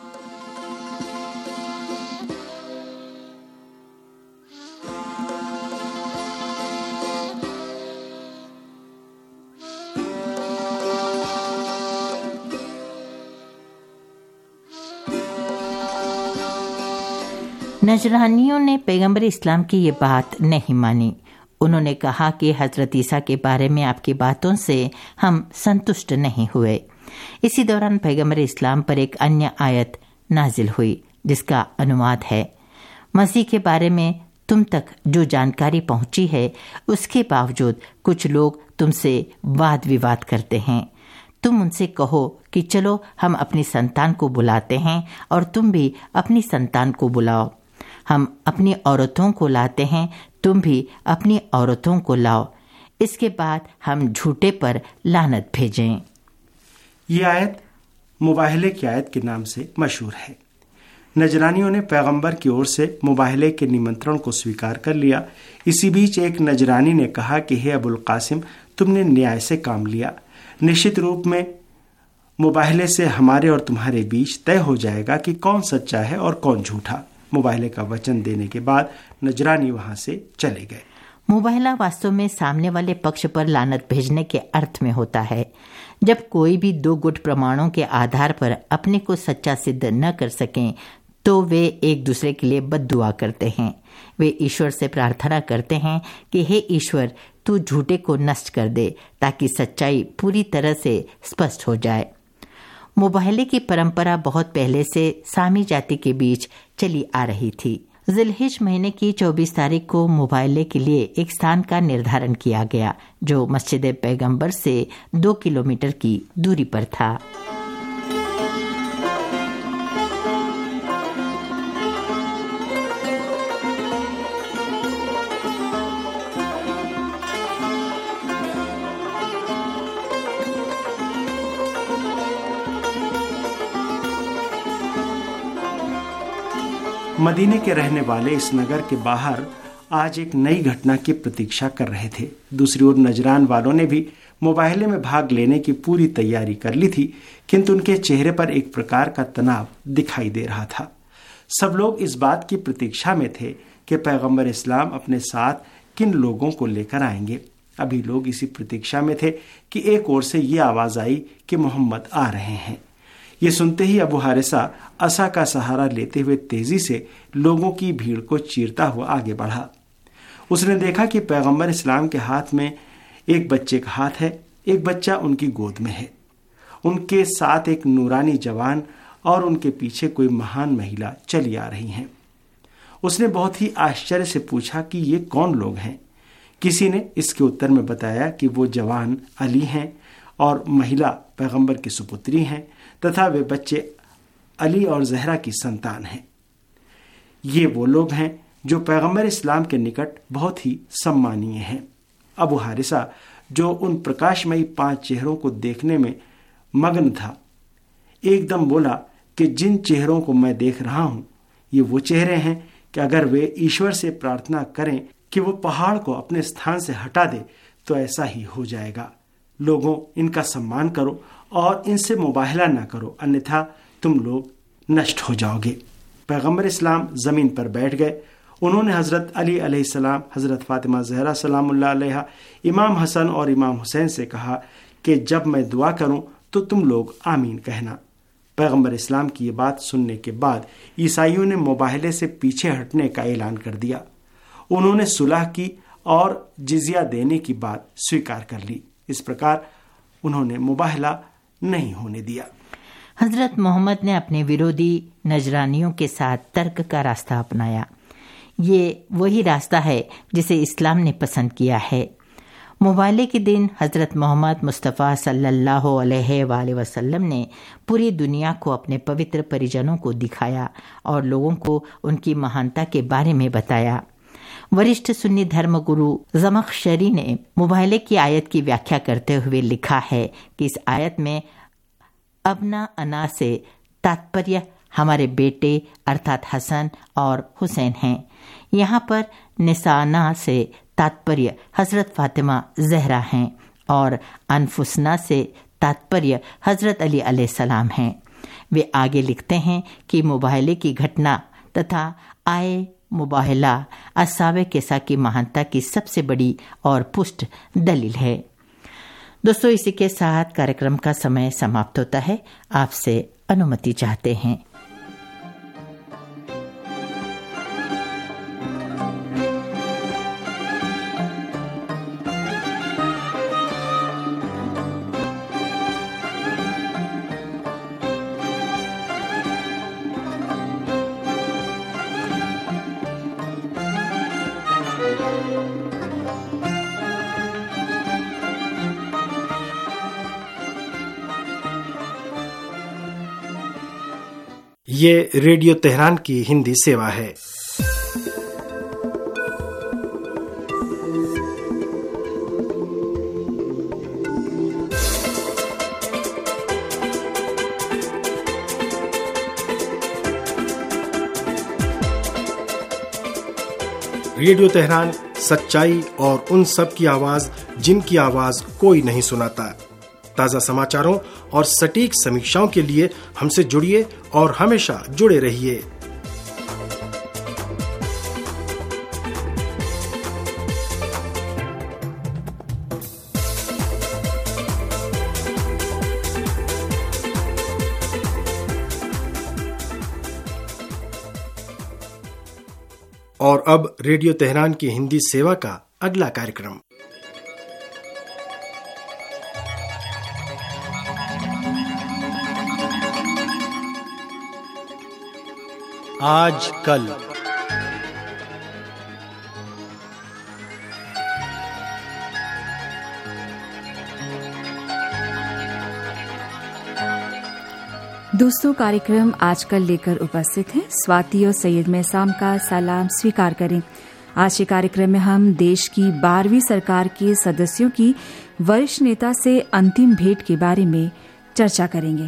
नजरानियों ने पैगंबर इस्लाम की ये बात नहीं मानी। उन्होंने कहा कि हजरत ईसा के बारे में आपकी बातों से हम संतुष्ट नहीं हुए। इसी दौरान पैगंबर इस्लाम पर एक अन्य आयत नाजिल हुई, जिसका अनुवाद है, मसीह के बारे में तुम तक जो जानकारी पहुंची है उसके बावजूद कुछ लोग तुमसे वाद विवाद करते हैं। तुम उनसे कहो कि चलो हम अपनी संतान को बुलाते हैं और तुम भी अपनी संतान को बुलाओ। हम अपनी औरतों को लाते हैं, तुम भी अपनी औरतों को लाओ। इसके बाद हम झूठे पर लानत भेजें। ये आयत मुबाहले की आयत के नाम से मशहूर है। नजरानियों ने पैगंबर की ओर से मुबाहले के निमंत्रण को स्वीकार कर लिया। इसी बीच एक नजरानी ने कहा कि हे अबुल कासिम, तुमने न्याय से काम लिया। निश्चित रूप में मुबाहले से हमारे और तुम्हारे बीच तय हो जाएगा कि कौन सच्चा है और कौन झूठा। मुबाहले का वचन देने के बाद नजरानी वहां से चले गए। मुबाहला वास्तव में सामने वाले पक्ष पर लानत भेजने के अर्थ में होता है। जब कोई भी दो गुट प्रमाणों के आधार पर अपने को सच्चा सिद्ध न कर सकें तो वे एक दूसरे के लिए बद्दुआ करते हैं। वे ईश्वर से प्रार्थना करते हैं कि हे ईश्वर, तू झूठे को नष्ट कर दे ताकि सच्चाई पूरी तरह से स्पष्ट हो जाए। मुबाहले की परंपरा बहुत पहले से सामी जाति के बीच चली आ रही थी। जिलहिज महीने की 24 तारीख को मुबाहले के लिए एक स्थान का निर्धारण किया गया जो मस्जिद पैगंबर से 2 किलोमीटर की दूरी पर था। मदीने के रहने वाले इस नगर के बाहर आज एक नई घटना की प्रतीक्षा कर रहे थे। दूसरी ओर नजरान वालों ने भी मुबाहले में भाग लेने की पूरी तैयारी कर ली थी, किंतु उनके चेहरे पर एक प्रकार का तनाव दिखाई दे रहा था। सब लोग इस बात की प्रतीक्षा में थे कि पैगंबर इस्लाम अपने साथ किन लोगों को लेकर आएंगे। अभी लोग इसी प्रतीक्षा में थे कि एक ओर से ये आवाज आई कि मोहम्मद आ रहे हैं। ये सुनते ही अबू हारिसा असा का सहारा लेते हुए तेजी से लोगों की भीड़ को चीरता हुआ आगे बढ़ा। उसने देखा कि पैगंबर इस्लाम के हाथ में एक बच्चे का हाथ है, एक बच्चा उनकी गोद में है। उनके साथ एक नूरानी जवान और उनके पीछे कोई महान महिला चली आ रही हैं। उसने बहुत ही आश्चर्य से पूछा कि ये कौन लोग हैं। किसी ने इसके उत्तर में बताया कि वो जवान अली हैं और महिला पैगंबर की सुपुत्री हैं तथा वे बच्चे अली और जहरा की संतान हैं। ये वो लोग हैं जो पैगंबर इस्लाम के निकट बहुत ही सम्मानीय हैं। अबू हारिसा, जो उन प्रकाशमयी 5 चेहरों को देखने में मग्न था, एकदम बोला कि जिन चेहरों को मैं देख रहा हूं, ये वो चेहरे हैं कि अगर वे ईश्वर से प्रार्थना करें कि वो पहाड़ को अपने स्थान से हटा दे तो ऐसा ही हो जाएगा। लोगों, इनका सम्मान करो और इनसे मुबाहला ना करो, अन्यथा तुम लोग नष्ट हो जाओगे। पैगंबर इस्लाम जमीन पर बैठ गए। उन्होंने हजरत अली अलैहिस्सलाम, हजरत फातिमा ज़हरा सलामुल्लाह अलैहा, इमाम हसन और इमाम हुसैन से कहा कि जब मैं दुआ करूं तो तुम लोग आमीन कहना। पैगंबर इस्लाम की ये बात सुनने के बाद ईसाइयों ने मुबाहले से पीछे हटने का ऐलान कर दिया। उन्होंने सुलह की और जिजिया देने की बात स्वीकार कर ली। इस प्रकार उन्होंने मुबाहला नहीं होने दिया। हजरत मोहम्मद ने अपने विरोधी नजरानियों के साथ तर्क का रास्ता अपनाया। ये वही रास्ता है जिसे इस्लाम ने पसंद किया है। मुबाहले के दिन हजरत मोहम्मद मुस्तफ़ा सल्लल्लाहु अलैहि वसल्लम ने पूरी दुनिया को अपने पवित्र परिजनों को दिखाया और लोगों को उनकी महानता के बारे में बताया। वरिष्ठ सुन्नी धर्मगुरु ज़मख़शरी ने मुबाहले की आयत की व्याख्या करते हुए लिखा है कि इस आयत में अबना अना से तात्पर्य हमारे बेटे अर्थात हसन और हुसैन हैं। यहाँ पर निसाना से तात्पर्य हजरत फातिमा ज़हरा हैं और अनफुसना से तात्पर्य हजरत अली अलैहिस्सलाम हैं। वे आगे लिखते हैं कि मुबाहले की घटना तथा आए मुबाहला अस्हाबे किसा की महानता की सबसे बड़ी और पुष्ट दलील है। दोस्तों, इसी के साथ कार्यक्रम का समय समाप्त होता है। आपसे अनुमति चाहते हैं। ये रेडियो तेहरान की हिंदी सेवा है। रेडियो तेहरान सच्चाई और उन सब की आवाज जिनकी आवाज कोई नहीं सुनाता। ताज़ा समाचारों और सटीक समीक्षाओं के लिए हमसे जुड़िए और हमेशा जुड़े रहिए। और अब रेडियो तेहरान की हिंदी सेवा का अगला कार्यक्रम। आज कल। दोस्तों, कार्यक्रम आजकल लेकर उपस्थित हैं। स्वाति और सैयद मैसाम का सलाम स्वीकार करें। आज के कार्यक्रम में हम देश की 12वीं सरकार के सदस्यों की वरिष्ठ नेता से अंतिम भेंट के बारे में चर्चा करेंगे।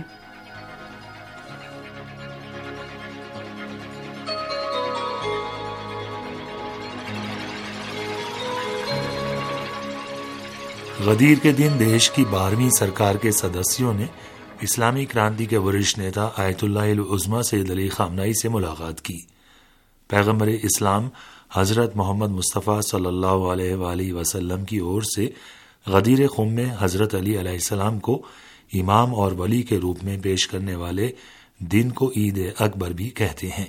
गदीर के दिन देश की 12वीं सरकार के सदस्यों ने इस्लामी क्रांति के वरिष्ठ नेता Ayatollah Uzma Sayyid Ali Khamenei से मुलाकात की। पैगम्बर इस्लाम हज़रत मोहम्मद मुस्तफ़ा सल्लल्लाहु अलैहि वसल्लम की ओर से गदीर ख़ुम में हज़रत अली अलैहिस्सलाम को इमाम और वली के रूप में पेश करने वाले दिन को ईद अकबर भी कहते हैं।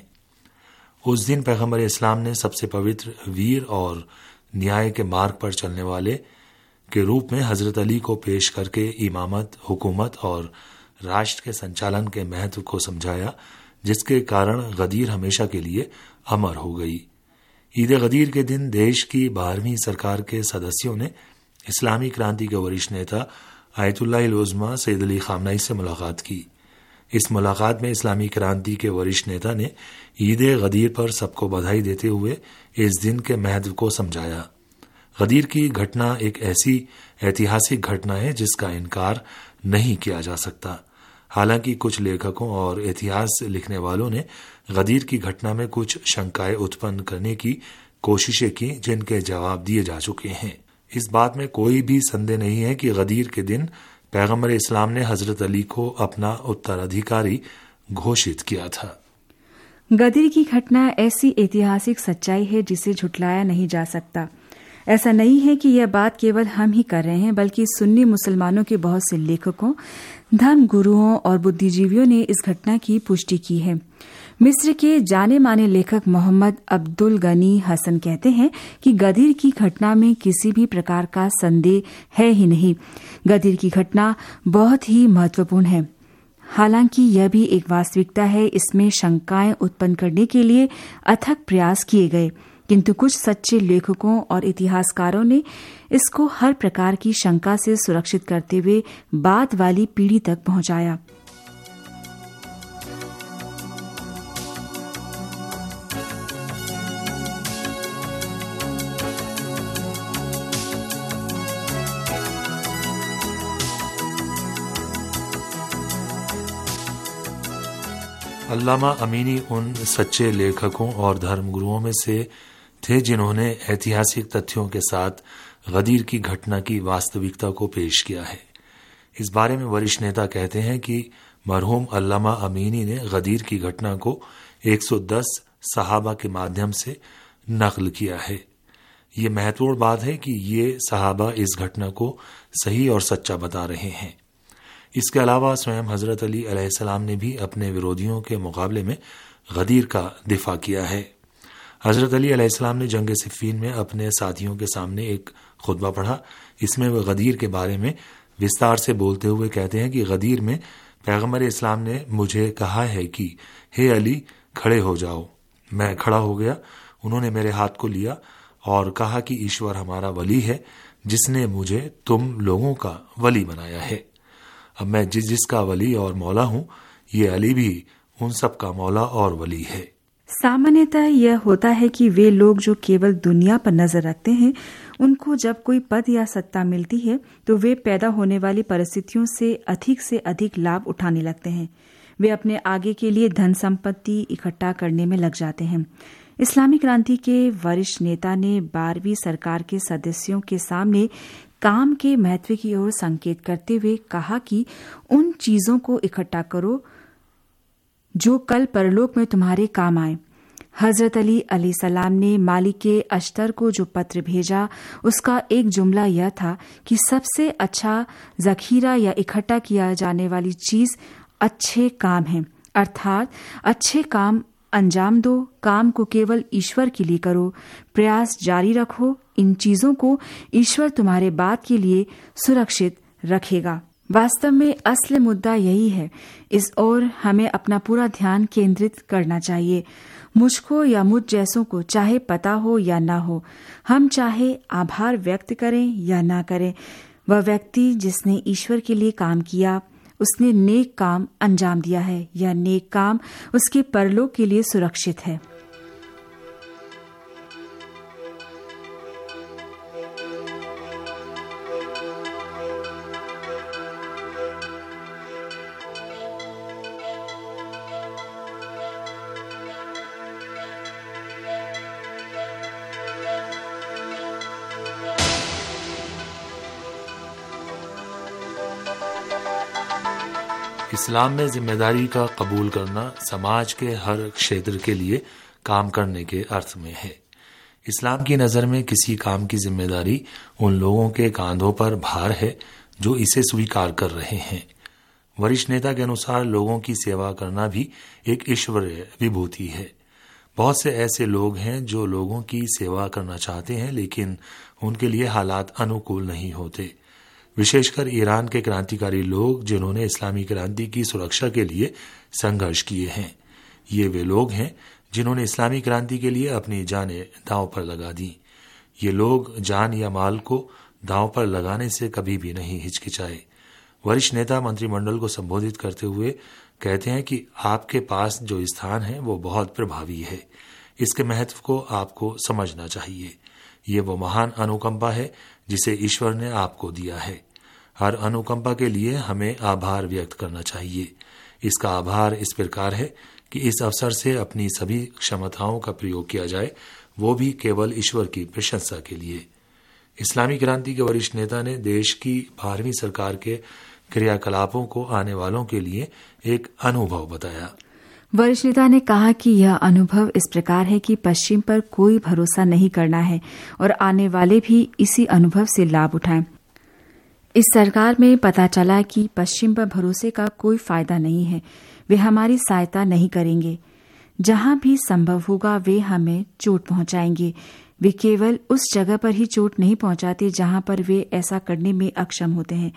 उस दिन पैगम्बर इस्लाम ने सबसे पवित्र, वीर और न्याय के मार्ग पर चलने वाले के रूप में हज़रत अली को पेश करके इमामत, हुकूमत और राष्ट्र के संचालन के महत्व को समझाया, जिसके कारण गदीर हमेशा के लिए अमर हो गई। ईद गदीर के दिन देश की 12वीं सरकार के सदस्यों ने इस्लामी क्रांति के वरिष्ठ नेता Ayatollah Uzma Sayyid Ali Khamenei से मुलाकात की। इस मुलाकात में इस्लामी क्रांति के वरिष्ठ नेता ने ईद गदीर पर सबको बधाई देते हुए इस दिन के महत्व को समझाया। गदीर की घटना एक ऐसी ऐतिहासिक घटना है जिसका इनकार नहीं किया जा सकता। हालांकि कुछ लेखकों और इतिहास लिखने वालों ने गदीर की घटना में कुछ शंकाएं उत्पन्न करने की कोशिशें की, जिनके जवाब दिए जा चुके हैं। इस बात में कोई भी संदेह नहीं है कि गदीर के दिन पैगम्बर इस्लाम ने हजरत अली को अपना उत्तराधिकारी घोषित किया था। गदीर की घटना ऐसी ऐतिहासिक सच्चाई है जिसे झुटलाया नहीं जा सकता। ऐसा नहीं है कि यह बात केवल हम ही कर रहे हैं, बल्कि सुन्नी मुसलमानों के बहुत से लेखकों, धर्म गुरुओं और बुद्धिजीवियों ने इस घटना की पुष्टि की है। मिस्र के जाने माने लेखक मोहम्मद अब्दुल गनी हसन कहते हैं कि गदीर की घटना में किसी भी प्रकार का संदेह है ही नहीं। गदीर की घटना बहुत ही महत्वपूर्ण है। हालांकि यह भी एक वास्तविकता है, इसमें शंकाएं उत्पन्न करने के लिए अथक प्रयास किए गए, किंतु कुछ सच्चे लेखकों और इतिहासकारों ने इसको हर प्रकार की शंका से सुरक्षित करते हुए बाद वाली पीढ़ी तक पहुंचाया। अल्लामा अमीनी उन सच्चे लेखकों और धर्मगुरुओं में से थे जिन्होंने ऐतिहासिक तथ्यों के साथ गदीर की घटना की वास्तविकता को पेश किया है। इस बारे में वरिष्ठ नेता कहते हैं कि मरहूम अल्लामा अमीनी ने गदीर की घटना को 110 सहाबा के माध्यम से नकल किया है। ये महत्वपूर्ण बात है कि ये सहाबा इस घटना को सही और सच्चा बता रहे हैं। इसके अलावा स्वयं हजरत अली अलैहिस्सलाम ने भी अपने विरोधियों के मुकाबले में गदीर का दिफा किया है। हजरत अली अलैहिस्सलाम ने जंग सिफ़ीन में अपने साथियों के सामने एक खुतबा पढ़ा। इसमें वह गदीर के बारे में विस्तार से बोलते हुए कहते हैं कि गदीर में पैगम्बर इस्लाम ने मुझे कहा है कि हे अली, खड़े हो जाओ। मैं खड़ा हो गया। उन्होंने मेरे हाथ को लिया और कहा कि ईश्वर हमारा वली है, जिसने मुझे तुम लोगों का वली बनाया है। अब मैं जिसका वली और मौला हूँ, ये अली भी उन सब का मौला और वली है। सामान्यतः यह होता है कि वे लोग जो केवल दुनिया पर नजर रखते हैं, उनको जब कोई पद या सत्ता मिलती है तो वे पैदा होने वाली परिस्थितियों से अधिक लाभ उठाने लगते हैं। वे अपने आगे के लिए धन संपत्ति इकट्ठा करने में लग जाते हैं। इस्लामी क्रांति के वरिष्ठ नेता ने 12वीं सरकार के सदस्यों के सामने काम के महत्व की ओर संकेत करते हुए कहा कि उन चीजों को इकट्ठा करो जो कल परलोक में तुम्हारे काम आए। हजरत अली अलैहिस्सलाम ने मालिक के अश्तर को जो पत्र भेजा उसका एक जुमला यह था कि सबसे अच्छा जखीरा या इकट्ठा किया जाने वाली चीज अच्छे काम है, अर्थात अच्छे काम अंजाम दो, काम को केवल ईश्वर के लिए करो, प्रयास जारी रखो, इन चीजों को ईश्वर तुम्हारे बाद के लिए सुरक्षित रखेगा। वास्तव में असली मुद्दा यही है, इस ओर हमें अपना पूरा ध्यान केंद्रित करना चाहिए। मुझको या मुझ जैसों को चाहे पता हो या ना हो, हम चाहे आभार व्यक्त करें या ना करें, वह व्यक्ति जिसने ईश्वर के लिए काम किया उसने नेक काम अंजाम दिया है, यह नेक काम उसके परलोक के लिए सुरक्षित है। इस्लाम में जिम्मेदारी का कबूल करना समाज के हर क्षेत्र के लिए काम करने के अर्थ में है। इस्लाम की नज़र में किसी काम की जिम्मेदारी उन लोगों के कांधों पर भार है जो इसे स्वीकार कर रहे हैं। वरिष्ठ नेता के अनुसार लोगों की सेवा करना भी एक ईश्वरीय विभूति है। बहुत से ऐसे लोग हैं जो लोगों की सेवा करना चाहते हैं लेकिन उनके लिए हालात अनुकूल नहीं होते। विशेषकर ईरान के क्रांतिकारी लोग जिन्होंने इस्लामी क्रांति की सुरक्षा के लिए संघर्ष किए हैं। ये वे लोग हैं जिन्होंने इस्लामी क्रांति के लिए अपनी जानें दांव पर लगा दी। ये लोग जान या माल को दांव पर लगाने से कभी भी नहीं हिचकिचाए। वरिष्ठ नेता मंत्रिमंडल को संबोधित करते हुए कहते हैं कि आपके पास जो स्थान है वो बहुत प्रभावी है, इसके महत्व को आपको समझना चाहिए। ये वो महान अनुकंपा है जिसे ईश्वर ने आपको दिया है। हर अनुकंपा के लिए हमें आभार व्यक्त करना चाहिए। इसका आभार इस प्रकार है कि इस अवसर से अपनी सभी क्षमताओं का प्रयोग किया जाए, वो भी केवल ईश्वर की प्रशंसा के लिए। इस्लामी क्रांति के वरिष्ठ नेता ने देश की 12वीं सरकार के क्रियाकलापों को आने वालों के लिए एक अनुभव बताया। वरिष्ठ नेता ने कहा कि यह अनुभव इस प्रकार है कि पश्चिम पर कोई भरोसा नहीं करना है और आने वाले भी इसी अनुभव से लाभ उठाएं। इस सरकार में पता चला कि पश्चिम पर भरोसे का कोई फायदा नहीं है, वे हमारी सहायता नहीं करेंगे। जहां भी संभव होगा वे हमें चोट पहुंचाएंगे। वे केवल उस जगह पर ही चोट नहीं पहुंचाते जहां पर वे ऐसा करने में अक्षम होते हैं।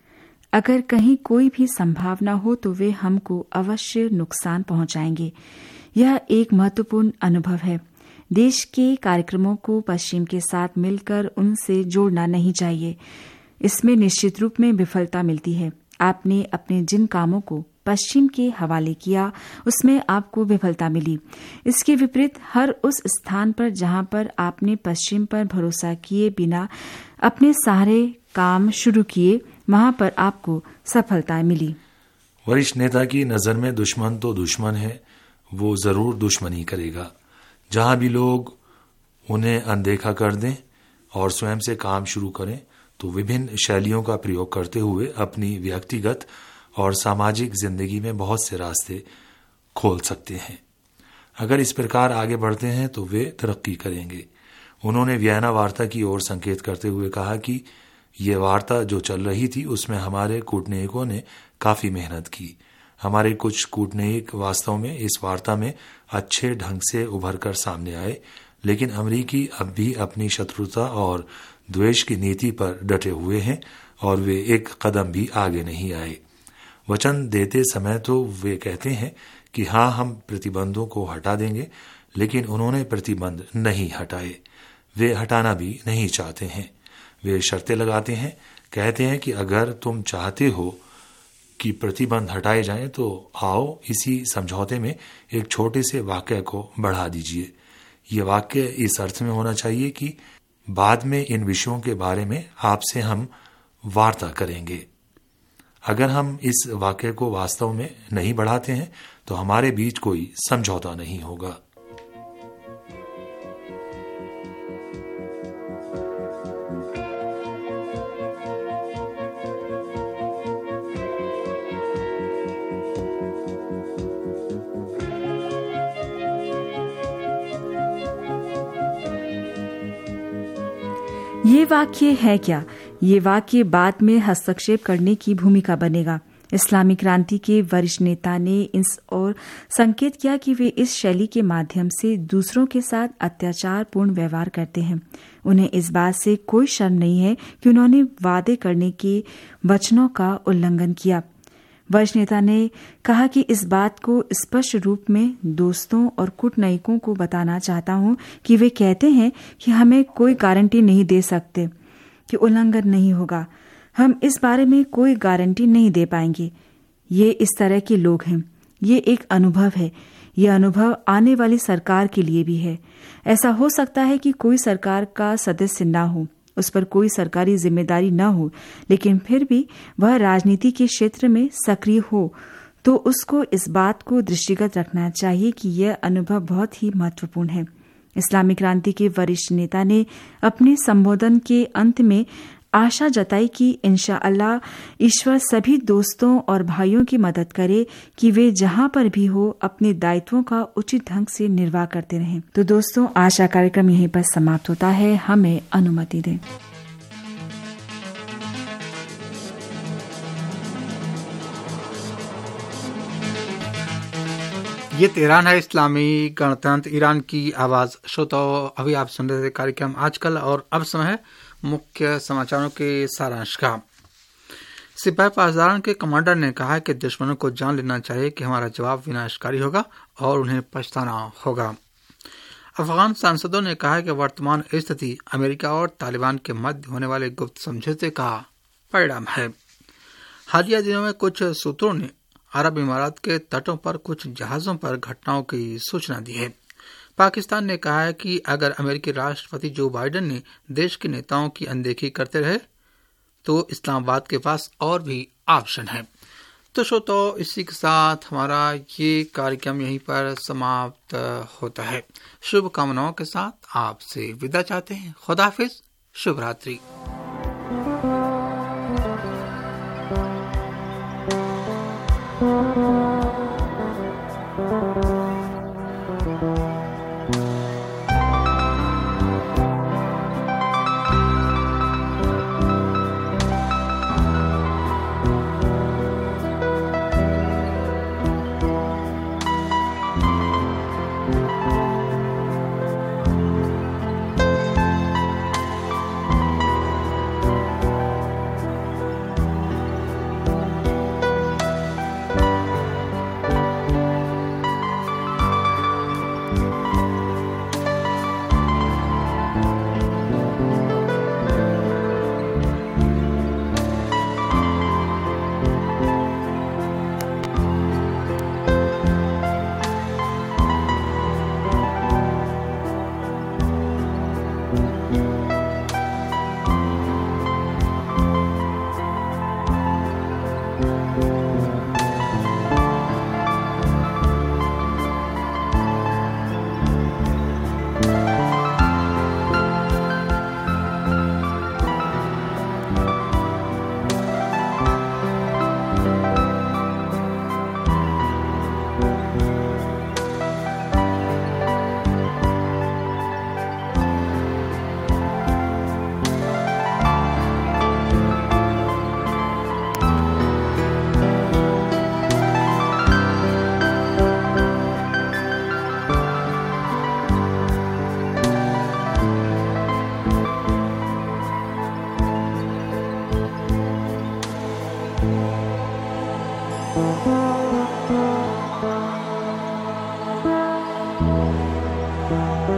अगर कहीं कोई भी संभावना हो तो वे हमको अवश्य नुकसान पहुंचाएंगे। यह एक महत्वपूर्ण अनुभव है। देश के कार्यक्रमों को पश्चिम के साथ मिलकर उनसे जोड़ना नहीं चाहिए। इसमें निश्चित रूप में विफलता मिलती है। आपने अपने जिन कामों को पश्चिम के हवाले किया उसमें आपको विफलता मिली। इसके विपरीत हर उस स्थान पर जहां पर आपने पश्चिम पर भरोसा किए बिना अपने सारे काम शुरू किए वहां पर आपको सफलता मिली। वरिष्ठ नेता की नजर में दुश्मन तो दुश्मन है, वो जरूर दुश्मनी करेगा। जहां भी लोग उन्हें अनदेखा कर दें और स्वयं से काम शुरू करें तो विभिन्न शैलियों का प्रयोग करते हुए अपनी व्यक्तिगत और सामाजिक जिंदगी में बहुत से रास्ते खोल सकते हैं। अगर इस प्रकार आगे बढ़ते हैं तो वे तरक्की करेंगे। उन्होंने वियना वार्ता की ओर संकेत करते हुए कहा कि ये वार्ता जो चल रही थी उसमें हमारे कूटनीतिकों ने काफी मेहनत की। हमारे कुछ कूटनीतिक वास्तव में इस वार्ता में अच्छे ढंग से उभर कर सामने आए, लेकिन अमरीकी अब भी अपनी शत्रुता और द्वेष की नीति पर डटे हुए हैं और वे एक कदम भी आगे नहीं आए। वचन देते समय तो वे कहते हैं कि हाँ, हम प्रतिबंधों को हटा देंगे, लेकिन उन्होंने प्रतिबंध नहीं हटाए। वे हटाना भी नहीं चाहते हैं। वे शर्तें लगाते हैं, कहते हैं कि अगर तुम चाहते हो कि प्रतिबंध हटाए जाएं तो आओ इसी समझौते में एक छोटे से वाक्य को बढ़ा दीजिए। ये वाक्य इस अर्थ में होना चाहिए कि बाद में इन विषयों के बारे में आपसे हम वार्ता करेंगे। अगर हम इस वाक्य को वास्तव में नहीं बढ़ाते हैं तो हमारे बीच कोई समझौता नहीं होगा। ये वाक्य है क्या? ये वाक्य बाद में हस्तक्षेप करने की भूमिका बनेगा। इस्लामी क्रांति के वरिष्ठ नेता ने इस ओर संकेत किया कि वे इस शैली के माध्यम से दूसरों के साथ अत्याचारपूर्ण व्यवहार करते हैं। उन्हें इस बात से कोई शर्म नहीं है कि उन्होंने वादे करने के वचनों का उल्लंघन किया। वरिष्ठ नेता ने कहा कि इस बात को स्पष्ट रूप में दोस्तों और कूटनीतिकों को बताना चाहता हूं कि वे कहते हैं कि हमें कोई गारंटी नहीं दे सकते कि उल्लंघन नहीं होगा। हम इस बारे में कोई गारंटी नहीं दे पाएंगे। ये इस तरह के लोग हैं। ये एक अनुभव है। ये अनुभव आने वाली सरकार के लिए भी है। ऐसा हो सकता है कि कोई सरकार का सदस्य ना हो, उस पर कोई सरकारी जिम्मेदारी न हो, लेकिन फिर भी वह राजनीति के क्षेत्र में सक्रिय हो, तो उसको इस बात को दृष्टिगत रखना चाहिए कि यह अनुभव बहुत ही महत्वपूर्ण है। इस्लामी क्रांति के वरिष्ठ नेता ने अपने संबोधन के अंत में आशा जताई कि इंशाअल्लाह ईश्वर सभी दोस्तों और भाइयों की मदद करे कि वे जहां पर भी हो अपने दायित्वों का उचित ढंग से निर्वाह करते रहें। तो दोस्तों, आज का कार्यक्रम यहीं पर समाप्त होता है। हमें अनुमति दें। ये तेहरान है, इस्लामी गणतंत्र ईरान की आवाज। श्रोताओं, अभी आप सुन रहे थे कार्यक्रम आजकल, और अब समय है मुख्य समाचारों के सारांश का। सिपाही पासदार के कमांडर ने कहा कि दुश्मनों को जान लेना चाहिए कि हमारा जवाब विनाशकारी होगा और उन्हें पछताना होगा। अफगान सांसदों ने कहा कि वर्तमान स्थिति अमेरिका और तालिबान के मध्य होने वाले गुप्त समझौते का परिणाम है। हालिया दिनों में कुछ सूत्रों ने अरब इमारात के तटों पर कुछ जहाजों पर घटनाओं की सूचना दी है। पाकिस्तान ने कहा है कि अगर अमेरिकी राष्ट्रपति जो बाइडेन ने देश के नेताओं की अनदेखी करते रहे तो इस्लामाबाद के पास और भी ऑप्शन है। तो श्रोताओ, इसी के साथ हमारा ये कार्यक्रम यहीं पर समाप्त होता है। शुभ कामनाओं के साथ आपसे विदा चाहते हैं। खुदा हाफिज, शुभ रात्रि। Thank you.